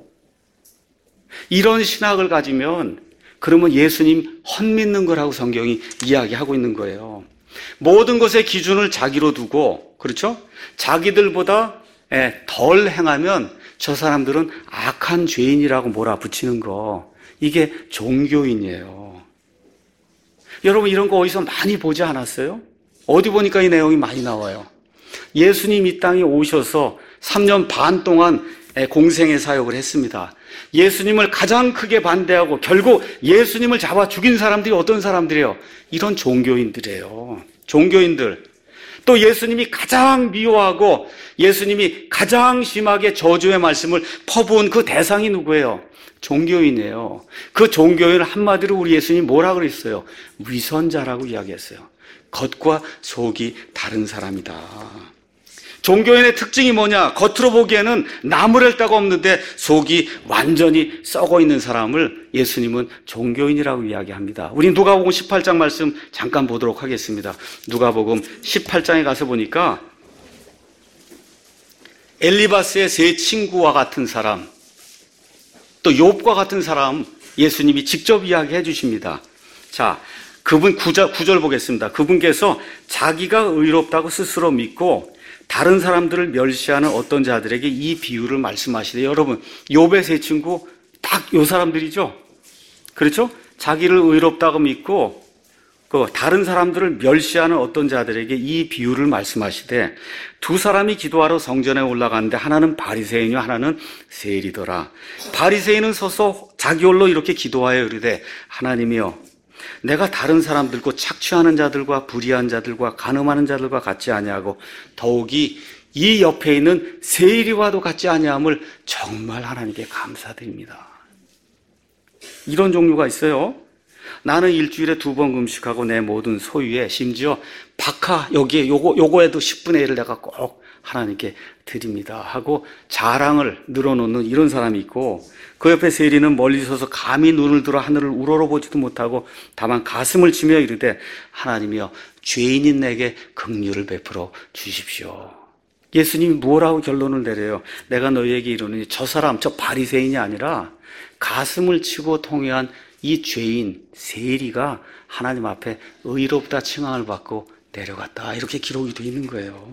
이런 신학을 가지면 그러면 예수님 헛믿는 거라고 성경이 이야기하고 있는 거예요. 모든 것의 기준을 자기로 두고, 그렇죠? 자기들보다 덜 행하면 저 사람들은 악한 죄인이라고 몰아붙이는 거, 이게 종교인이에요. 여러분 이런 거 어디서 많이 보지 않았어요? 어디 보니까 이 내용이 많이 나와요. 예수님 이 땅에 오셔서 3년 반 동안 공생의 사역을 했습니다. 예수님을 가장 크게 반대하고 결국 예수님을 잡아 죽인 사람들이 어떤 사람들이에요? 이런 종교인들이에요. 종교인들, 또 예수님이 가장 미워하고 예수님이 가장 심하게 저주의 말씀을 퍼부은 그 대상이 누구예요? 종교인이에요. 그 종교인을 한마디로 우리 예수님이 뭐라 그랬어요? 위선자라고 이야기했어요. 겉과 속이 다른 사람이다. 종교인의 특징이 뭐냐? 겉으로 보기에는 나무랄 데가 없는데 속이 완전히 썩어 있는 사람을 예수님은 종교인이라고 이야기합니다. 우리 누가복음 18장 말씀 잠깐 보도록 하겠습니다. 누가복음 18장에 가서 보니까 엘리바스의 세 친구와 같은 사람, 또 욥과 같은 사람 예수님이 직접 이야기해 주십니다. 자, 그분 9절 보겠습니다. 그분께서 자기가 의롭다고 스스로 믿고 다른 사람들을 멸시하는 어떤 자들에게 이 비유를 말씀하시되, 여러분 욥의 세 친구 딱 요 사람들이죠. 그렇죠? 자기를 의롭다고 믿고 다른 사람들을 멸시하는 어떤 자들에게 이 비유를 말씀하시되, 두 사람이 기도하러 성전에 올라가는데 하나는 바리새인이요 하나는 세리더라. 바리새인은 서서 자기 홀로 이렇게 기도하여 이르되, 하나님이여, 내가 다른 사람들과 착취하는 자들과 불의한 자들과 간음하는 자들과 같지 아니하고 더욱이 이 옆에 있는 세리와도 같지 아니함을 정말 하나님께 감사드립니다. 이런 종류가 있어요. 나는 일주일에 2번 금식하고 내 모든 소유에 심지어 박하 여기에 요거에도 10분의 1을 내가 꼭 하나님께 드립니다 하고 자랑을 늘어놓는 이런 사람이 있고, 그 옆에 세리는 멀리 서서 감히 눈을 들어 하늘을 우러러보지도 못하고 다만 가슴을 치며 이르되, 하나님이여, 죄인인 내게 긍휼을 베풀어 주십시오. 예수님이 뭐라고 결론을 내려요? 내가 너희에게 이르노니 저 사람, 저 바리새인이 아니라 가슴을 치고 통회한 이 죄인 세리가 하나님 앞에 의롭다 칭함을 받고 내려갔다, 이렇게 기록이 되어 있는 거예요.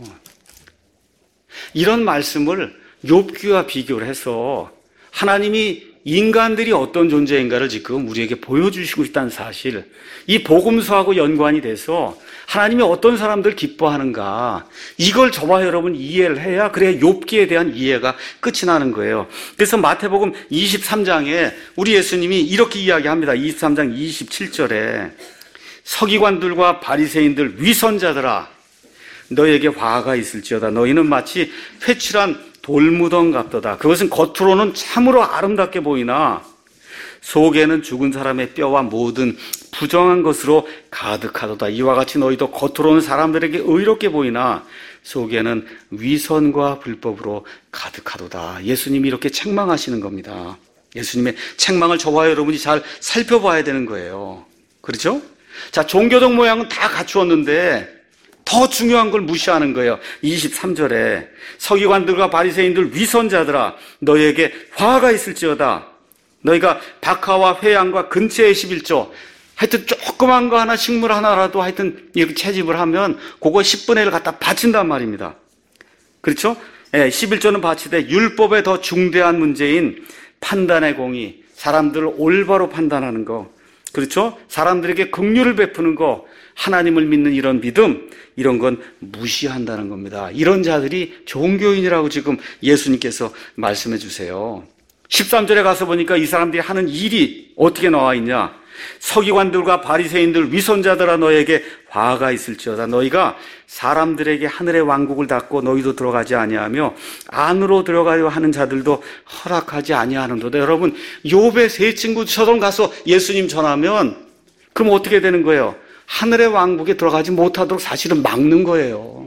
이런 말씀을 욥기와 비교를 해서 하나님이 인간들이 어떤 존재인가를 지금 우리에게 보여주시고 있다는 사실, 이 복음서하고 연관이 돼서 하나님이 어떤 사람들 기뻐하는가, 이걸 저와 여러분 이해를 해야 그래야 욥기에 대한 이해가 끝이 나는 거예요. 그래서 마태복음 23장에 우리 예수님이 이렇게 이야기합니다. 23장 27절에 서기관들과 바리새인들 위선자들아, 너희에게 화가 있을지어다. 너희는 마치 회칠한 돌무덤 같도다. 그것은 겉으로는 참으로 아름답게 보이나 속에는 죽은 사람의 뼈와 모든 부정한 것으로 가득하도다. 이와 같이 너희도 겉으로는 사람들에게 의롭게 보이나 속에는 위선과 불법으로 가득하도다. 예수님이 이렇게 책망하시는 겁니다. 예수님의 책망을 저와 여러분이 잘 살펴봐야 되는 거예요. 그렇죠? 자, 종교적 모양은 다 갖추었는데 더 중요한 걸 무시하는 거예요. 23절에 서기관들과 바리새인들 위선자들아, 너희에게 화가 있을지어다. 너희가 박하와 회양과 근처의 11조, 하여튼 조그만 거 하나, 식물 하나라도 하여튼 이렇게 채집을 하면 그거 10분의 1을 갖다 바친단 말입니다. 그렇죠? 11조는 바치되 율법에 더 중대한 문제인 판단의 공의, 사람들을 올바로 판단하는 거, 그렇죠? 사람들에게 긍휼을 베푸는 거, 하나님을 믿는 이런 믿음, 이런 건 무시한다는 겁니다. 이런 자들이 종교인이라고 지금 예수님께서 말씀해 주세요. 13절에 가서 보니까 이 사람들이 하는 일이 어떻게 나와 있냐? 서기관들과 바리새인들 위선자들아, 너에게 화가 있을지어다. 너희가 사람들에게 하늘의 왕국을 닫고 너희도 들어가지 아니하며 안으로 들어가려 하는 자들도 허락하지 아니하는도다. 여러분, 욥의 세 친구처럼 가서 예수님 전하면 그럼 어떻게 되는 거예요? 하늘의 왕국에 들어가지 못하도록 사실은 막는 거예요.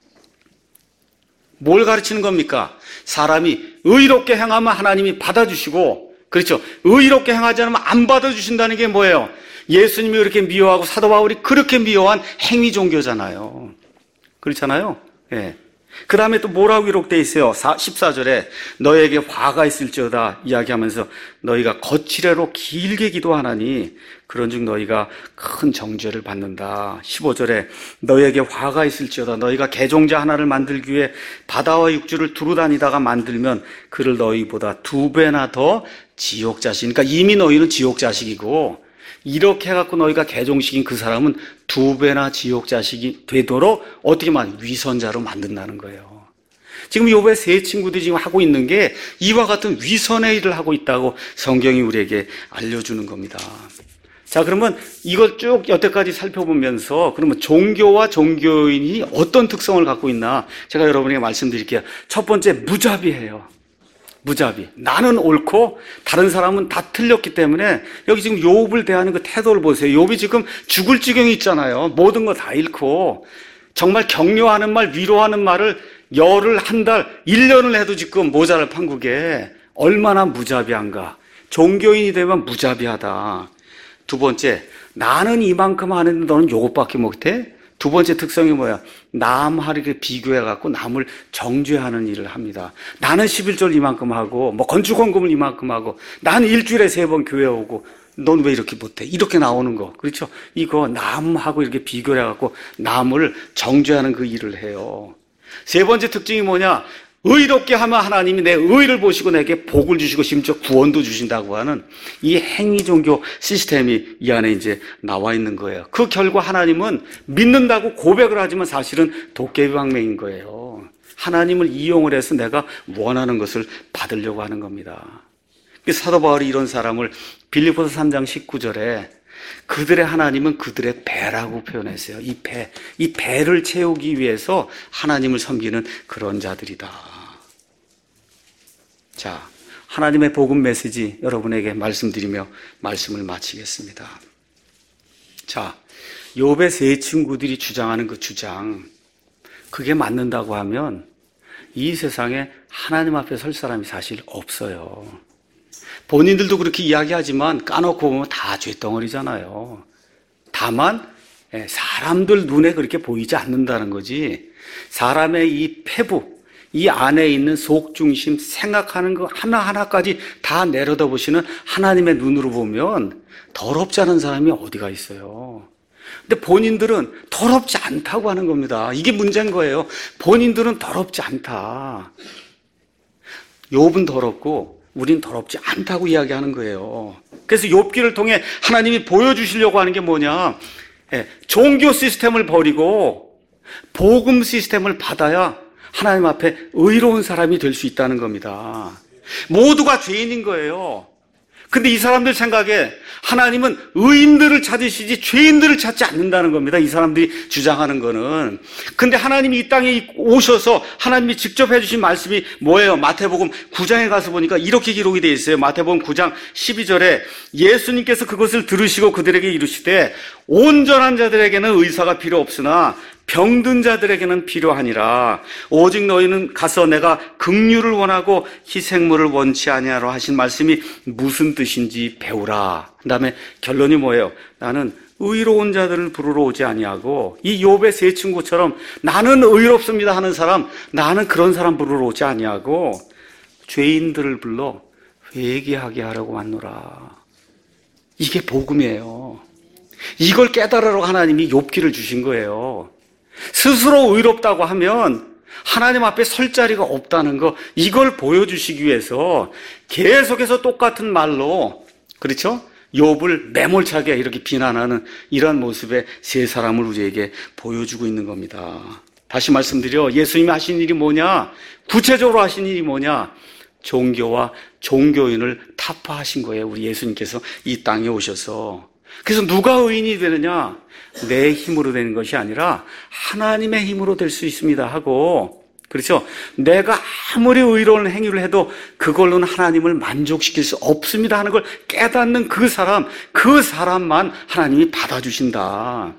뭘 가르치는 겁니까? 사람이 의롭게 행하면 하나님이 받아주시고, 그렇죠? 의롭게 행하지 않으면 안 받아주신다는 게 뭐예요? 예수님이 그렇게 미워하고 사도 바울이 그렇게 미워한 행위 종교잖아요. 그렇잖아요? 예. 그 다음에 또 뭐라고 기록되어 있어요? 14절에 너에게 화가 있을지어다 이야기하면서 너희가 거칠애로 길게 기도하나니 그런즉 너희가 큰 정죄를 받는다. 15절에 너희에게 화가 있을지어다. 너희가 개종자 하나를 만들기 위해 바다와 육지를 두루 다니다가 만들면 그를 너희보다 2배나 더 지옥 자식, 그러니까 이미 너희는 지옥 자식이고 이렇게 해갖고 너희가 개종시킨 그 사람은 2배나 지옥 자식이 되도록 어떻게 위선자로 만든다는 거예요. 지금 욥의 세 친구들이 지금 하고 있는 게 이와 같은 위선의 일을 하고 있다고 성경이 우리에게 알려주는 겁니다. 자, 그러면 이걸 쭉 여태까지 살펴보면서 그러면 종교와 종교인이 어떤 특성을 갖고 있나 제가 여러분에게 말씀드릴게요. 첫 번째, 무자비해요. 무자비. 나는 옳고 다른 사람은 다 틀렸기 때문에 여기 지금 욥을 대하는 그 태도를 보세요. 욥이 지금 죽을 지경이 있잖아요. 모든 거 다 잃고 정말 격려하는 말, 위로하는 말을 열흘, 한 달, 1년을 해도 지금 모자랄 판국에 얼마나 무자비한가. 종교인이 되면 무자비하다. 두 번째, 나는 이만큼 하는데 너는 요것밖에 못해? 두 번째 특성이 뭐야? 남하게 비교해갖고 남을 정죄하는 일을 합니다. 나는 11절 이만큼 하고, 건축헌금을 이만큼 하고, 나는 일주일에 3번 교회 오고, 넌 왜 이렇게 못해? 이렇게 나오는 거. 그렇죠? 이거 남하고 이렇게 비교를 해갖고 남을 정죄하는 그 일을 해요. 세 번째 특징이 뭐냐? 의롭게 하면 하나님이 내 의를 보시고 내게 복을 주시고 심지어 구원도 주신다고 하는 이 행위 종교 시스템이 이 안에 이제 나와 있는 거예요. 그 결과 하나님은 믿는다고 고백을 하지만 사실은 도깨비 방맹인 거예요. 하나님을 이용을 해서 내가 원하는 것을 받으려고 하는 겁니다. 사도 바울이 이런 사람을 빌립보서 3장 19절에 그들의 하나님은 그들의 배라고 표현했어요. 이 배를 채우기 위해서 하나님을 섬기는 그런 자들이다. 자, 하나님의 복음 메시지 여러분에게 말씀드리며 말씀을 마치겠습니다. 자, 욥의 세 친구들이 주장하는 그 주장, 그게 맞는다고 하면 이 세상에 하나님 앞에 설 사람이 사실 없어요. 본인들도 그렇게 이야기하지만 까놓고 보면 다 죄덩어리잖아요. 다만 사람들 눈에 그렇게 보이지 않는다는 거지. 사람의 이 패부, 이 안에 있는 속중심, 생각하는 거 하나하나까지 다 내려다보시는 하나님의 눈으로 보면 더럽지 않은 사람이 어디가 있어요. 근데 본인들은 더럽지 않다고 하는 겁니다. 이게 문제인 거예요. 본인들은 더럽지 않다. 욥은 더럽고 우린 더럽지 않다고 이야기하는 거예요. 그래서 욥기를 통해 하나님이 보여주시려고 하는 게 뭐냐? 종교 시스템을 버리고 복음 시스템을 받아야 하나님 앞에 의로운 사람이 될 수 있다는 겁니다. 모두가 죄인인 거예요. 근데 이 사람들 생각에 하나님은 의인들을 찾으시지 죄인들을 찾지 않는다는 겁니다. 이 사람들이 주장하는 거는. 근데 하나님이 이 땅에 오셔서 하나님이 직접 해주신 말씀이 뭐예요? 마태복음 9장에 가서 보니까 이렇게 기록이 되어 있어요. 마태복음 9장 12절에 예수님께서 그것을 들으시고 그들에게 이르시되 온전한 자들에게는 의사가 필요 없으나 병든 자들에게는 필요하니라. 오직 너희는 가서 내가 긍휼을 원하고 희생물을 원치 아니하라 하신 말씀이 무슨 뜻인지 배우라. 그다음에 결론이 뭐예요? 나는 의로운 자들을 부르러 오지 아니하고 이 욥의 세 친구처럼 나는 의롭습니다 하는 사람, 나는 그런 사람 부르러 오지 아니하고 죄인들을 불러 회개하게 하려고 왔노라. 이게 복음이에요. 이걸 깨달으라고 하나님이 욥기를 주신 거예요. 스스로 의롭다고 하면 하나님 앞에 설 자리가 없다는 거, 이걸 보여주시기 위해서 계속해서 똑같은 말로, 그렇죠? 욥을 매몰차게 이렇게 비난하는 이러한 모습의 세 사람을 우리에게 보여주고 있는 겁니다. 다시 말씀드려, 예수님이 하신 일이 뭐냐? 구체적으로 하신 일이 뭐냐? 종교와 종교인을 타파하신 거예요. 우리 예수님께서 이 땅에 오셔서. 그래서 누가 의인이 되느냐? 내 힘으로 되는 것이 아니라 하나님의 힘으로 될 수 있습니다 하고, 그렇죠? 내가 아무리 의로운 행위를 해도 그걸로는 하나님을 만족시킬 수 없습니다 하는 걸 깨닫는 그 사람만 하나님이 받아주신다.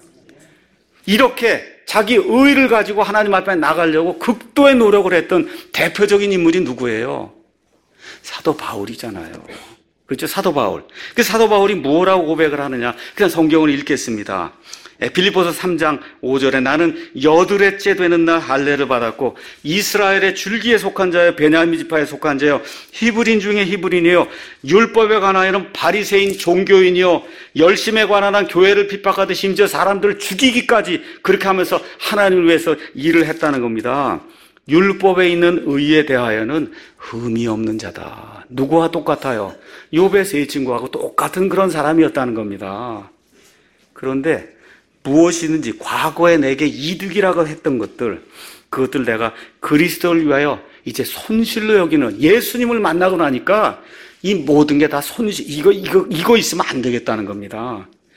이렇게 자기 의를 가지고 하나님 앞에 나가려고 극도의 노력을 했던 대표적인 인물이 누구예요? 사도 바울이잖아요. 그렇죠? 사도 바울. 그 사도 바울이 뭐라고 고백을 하느냐? 그냥 성경을 읽겠습니다. 빌립보서 3장 5절에 나는 여드렛째 되는 날 할례를 받았고 이스라엘의 줄기에 속한 자여 베냐민 지파에 속한 자여 히브리인 중에 히브리인이요 율법에 관하여는 바리새인 종교인이요 열심에 관한 한 교회를 핍박하듯 심지어 사람들을 죽이기까지 그렇게 하면서 하나님을 위해서 일을 했다는 겁니다. 율법에 있는 의에 대하여는 흠이 없는 자다. 누구와 똑같아요? 욥의 세 친구하고 똑같은 그런 사람이었다는 겁니다. 그런데 무엇이든지 과거에 내게 이득이라고 했던 그것들 내가 그리스도를 위하여 이제 손실로 여기는, 예수님을 만나고 나니까 이 모든 게 다 손실, 이거 있으면 안 되겠다는 겁니다.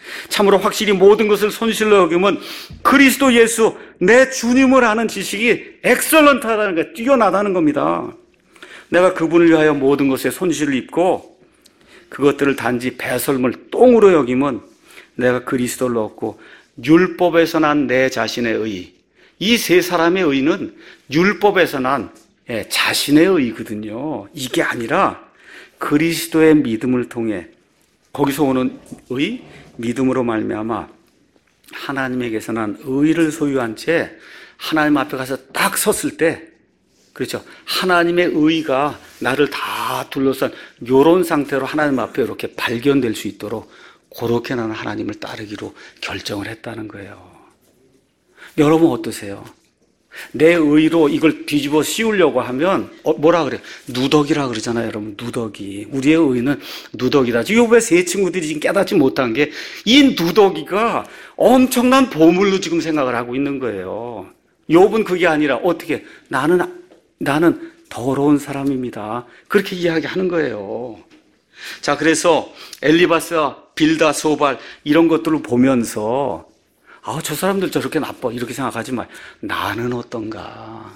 참으로 확실히 모든 것을 손실로 여기면 그리스도 예수 내 주님을 아는 지식이 엑설런트하다는 게 뛰어나다는 겁니다. 내가 그분을 위하여 모든 것에 손실을 입고 그것들을 단지 배설물 똥으로 여기면 내가 그리스도를 얻고 율법에서 난 내 자신의 의, 이 세 사람의 의는 율법에서 난 자신의 의거든요. 이게 아니라 그리스도의 믿음을 통해 거기서 오는 의, 믿음으로 말미암아 하나님에게서 난 의를 소유한 채 하나님 앞에 가서 딱 섰을 때, 그렇죠, 하나님의 의가 나를 다 둘러싼 이런 상태로 하나님 앞에 이렇게 발견될 수 있도록 그렇게 나는 하나님을 따르기로 결정을 했다는 거예요. 여러분 어떠세요? 내 의로 이걸 뒤집어 씌우려고 하면 뭐라 그래요? 누더기라 그러잖아요, 여러분. 누더기. 우리의 의는 누더기다. 욥의 세 친구들이 지금 깨닫지 못한 게 이 누더기가 엄청난 보물로 지금 생각을 하고 있는 거예요. 욥은 그게 아니라 어떻게 나는 더러운 사람입니다. 그렇게 이야기하는 거예요. 자, 그래서 엘리바스와 빌다, 소발 이런 것들을 보면서 저 사람들 저렇게 나빠 이렇게 생각하지 마. 나는 어떤가?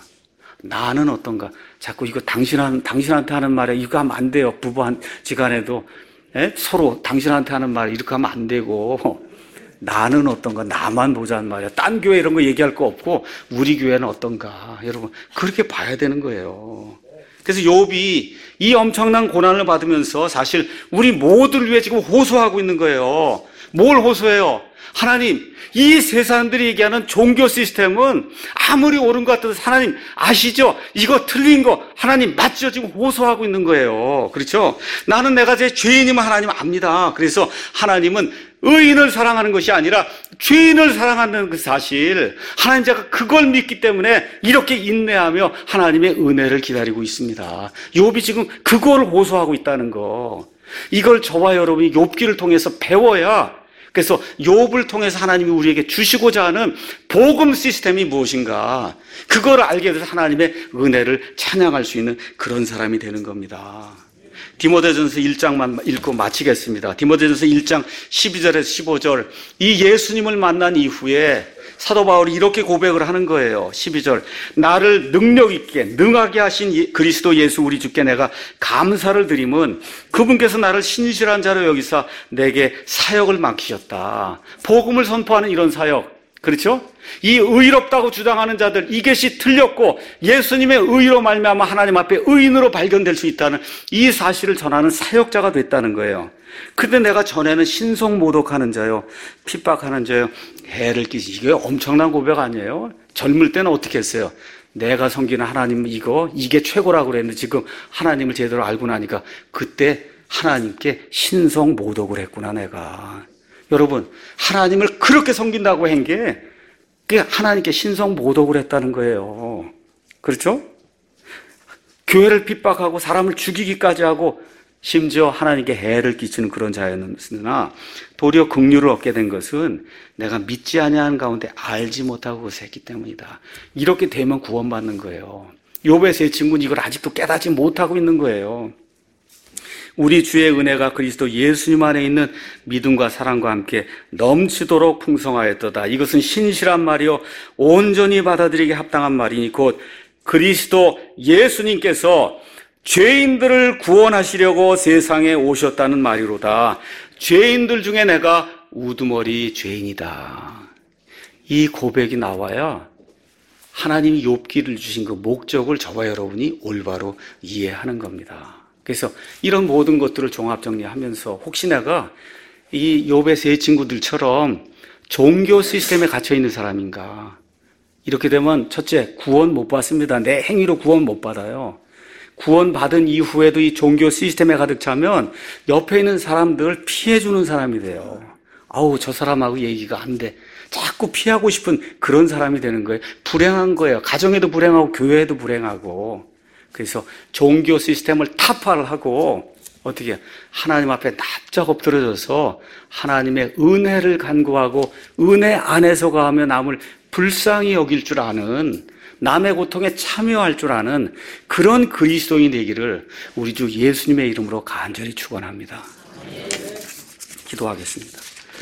자꾸 이거 당신한테 하는 말에 이거 하면 안 돼요. 부부지간에도 서로 당신한테 하는 말 이렇게 하면 안 되고, 나는 어떤가? 나만 보자는 말이야. 딴 교회 이런 거 얘기할 거 없고 우리 교회는 어떤가? 여러분 그렇게 봐야 되는 거예요. 그래서 욥이 이 엄청난 고난을 받으면서 사실 우리 모두를 위해 지금 호소하고 있는 거예요. 뭘 호소해요? 하나님, 이 세 사람들이 얘기하는 종교 시스템은 아무리 옳은 것 같아도 하나님 아시죠? 이거 틀린 거 하나님 맞죠? 지금 호소하고 있는 거예요. 그렇죠? 나는 내가 제 죄인임을 하나님 압니다. 그래서 하나님은 의인을 사랑하는 것이 아니라 죄인을 사랑하는 그 사실, 하나님 제가 그걸 믿기 때문에 이렇게 인내하며 하나님의 은혜를 기다리고 있습니다. 욥이 지금 그걸 호소하고 있다는 거, 이걸 저와 여러분이 욥기를 통해서 배워야, 그래서 욥을 통해서 하나님이 우리에게 주시고자 하는 복음 시스템이 무엇인가, 그걸 알게 돼서 하나님의 은혜를 찬양할 수 있는 그런 사람이 되는 겁니다. 디모데전서 1장만 읽고 마치겠습니다. 디모데전서 1장 12절에서 15절, 이 예수님을 만난 이후에 사도 바울이 이렇게 고백을 하는 거예요. 12절, 나를 능력 있게 능하게 하신 그리스도 예수 우리 주께 내가 감사를 드림은 그분께서 나를 신실한 자로 여기사 내게 사역을 맡기셨다. 복음을 선포하는 이런 사역, 그렇죠? 이 의롭다고 주장하는 자들, 이것이 틀렸고 예수님의 의로 말미암아 하나님 앞에 의인으로 발견될 수 있다는 이 사실을 전하는 사역자가 됐다는 거예요. 근데 내가 전에는 신성모독하는 자요, 핍박하는 자요, 해를 끼치, 이게 엄청난 고백 아니에요? 젊을 때는 어떻게 했어요? 내가 섬기는 하나님 이게 최고라고 그랬는데 지금 하나님을 제대로 알고 나니까 그때 하나님께 신성모독을 했구나 내가. 여러분, 하나님을 그렇게 섬긴다고 한 게 그게 하나님께 신성모독을 했다는 거예요. 그렇죠? 교회를 핍박하고 사람을 죽이기까지 하고 심지어 하나님께 해를 끼치는 그런 자였으나 도리어 긍휼을 얻게 된 것은 내가 믿지 아니하는 가운데 알지 못하고 그것을 했기 때문이다. 이렇게 되면 구원받는 거예요. 욥의 세 친구는 이걸 아직도 깨닫지 못하고 있는 거예요. 우리 주의 은혜가 그리스도 예수님 안에 있는 믿음과 사랑과 함께 넘치도록 풍성하였도다. 이것은 신실한 말이요 온전히 받아들이기 합당한 말이니 곧 그리스도 예수님께서 죄인들을 구원하시려고 세상에 오셨다는 말이로다. 죄인들 중에 내가 우두머리 죄인이다. 이 고백이 나와야 하나님이 욥기를 주신 그 목적을 저와 여러분이 올바로 이해하는 겁니다. 그래서 이런 모든 것들을 종합 정리하면서 혹시 내가 이 욥의 세 친구들처럼 종교 시스템에 갇혀 있는 사람인가? 이렇게 되면 첫째, 구원 못 받습니다. 내 행위로 구원 못 받아요. 구원 받은 이후에도 이 종교 시스템에 가득 차면 옆에 있는 사람들 피해주는 사람이 돼요. 저 사람하고 얘기가 안 돼. 자꾸 피하고 싶은 그런 사람이 되는 거예요. 불행한 거예요. 가정에도 불행하고 교회에도 불행하고. 그래서 종교 시스템을 타파를 하고 어떻게 하나님 앞에 납작 엎드려져서 하나님의 은혜를 간구하고 은혜 안에서 가하며 남을 불쌍히 여길 줄 아는, 남의 고통에 참여할 줄 아는 그런 그리스도인이 되기를 우리 주 예수님의 이름으로 간절히 축원합니다. 기도하겠습니다.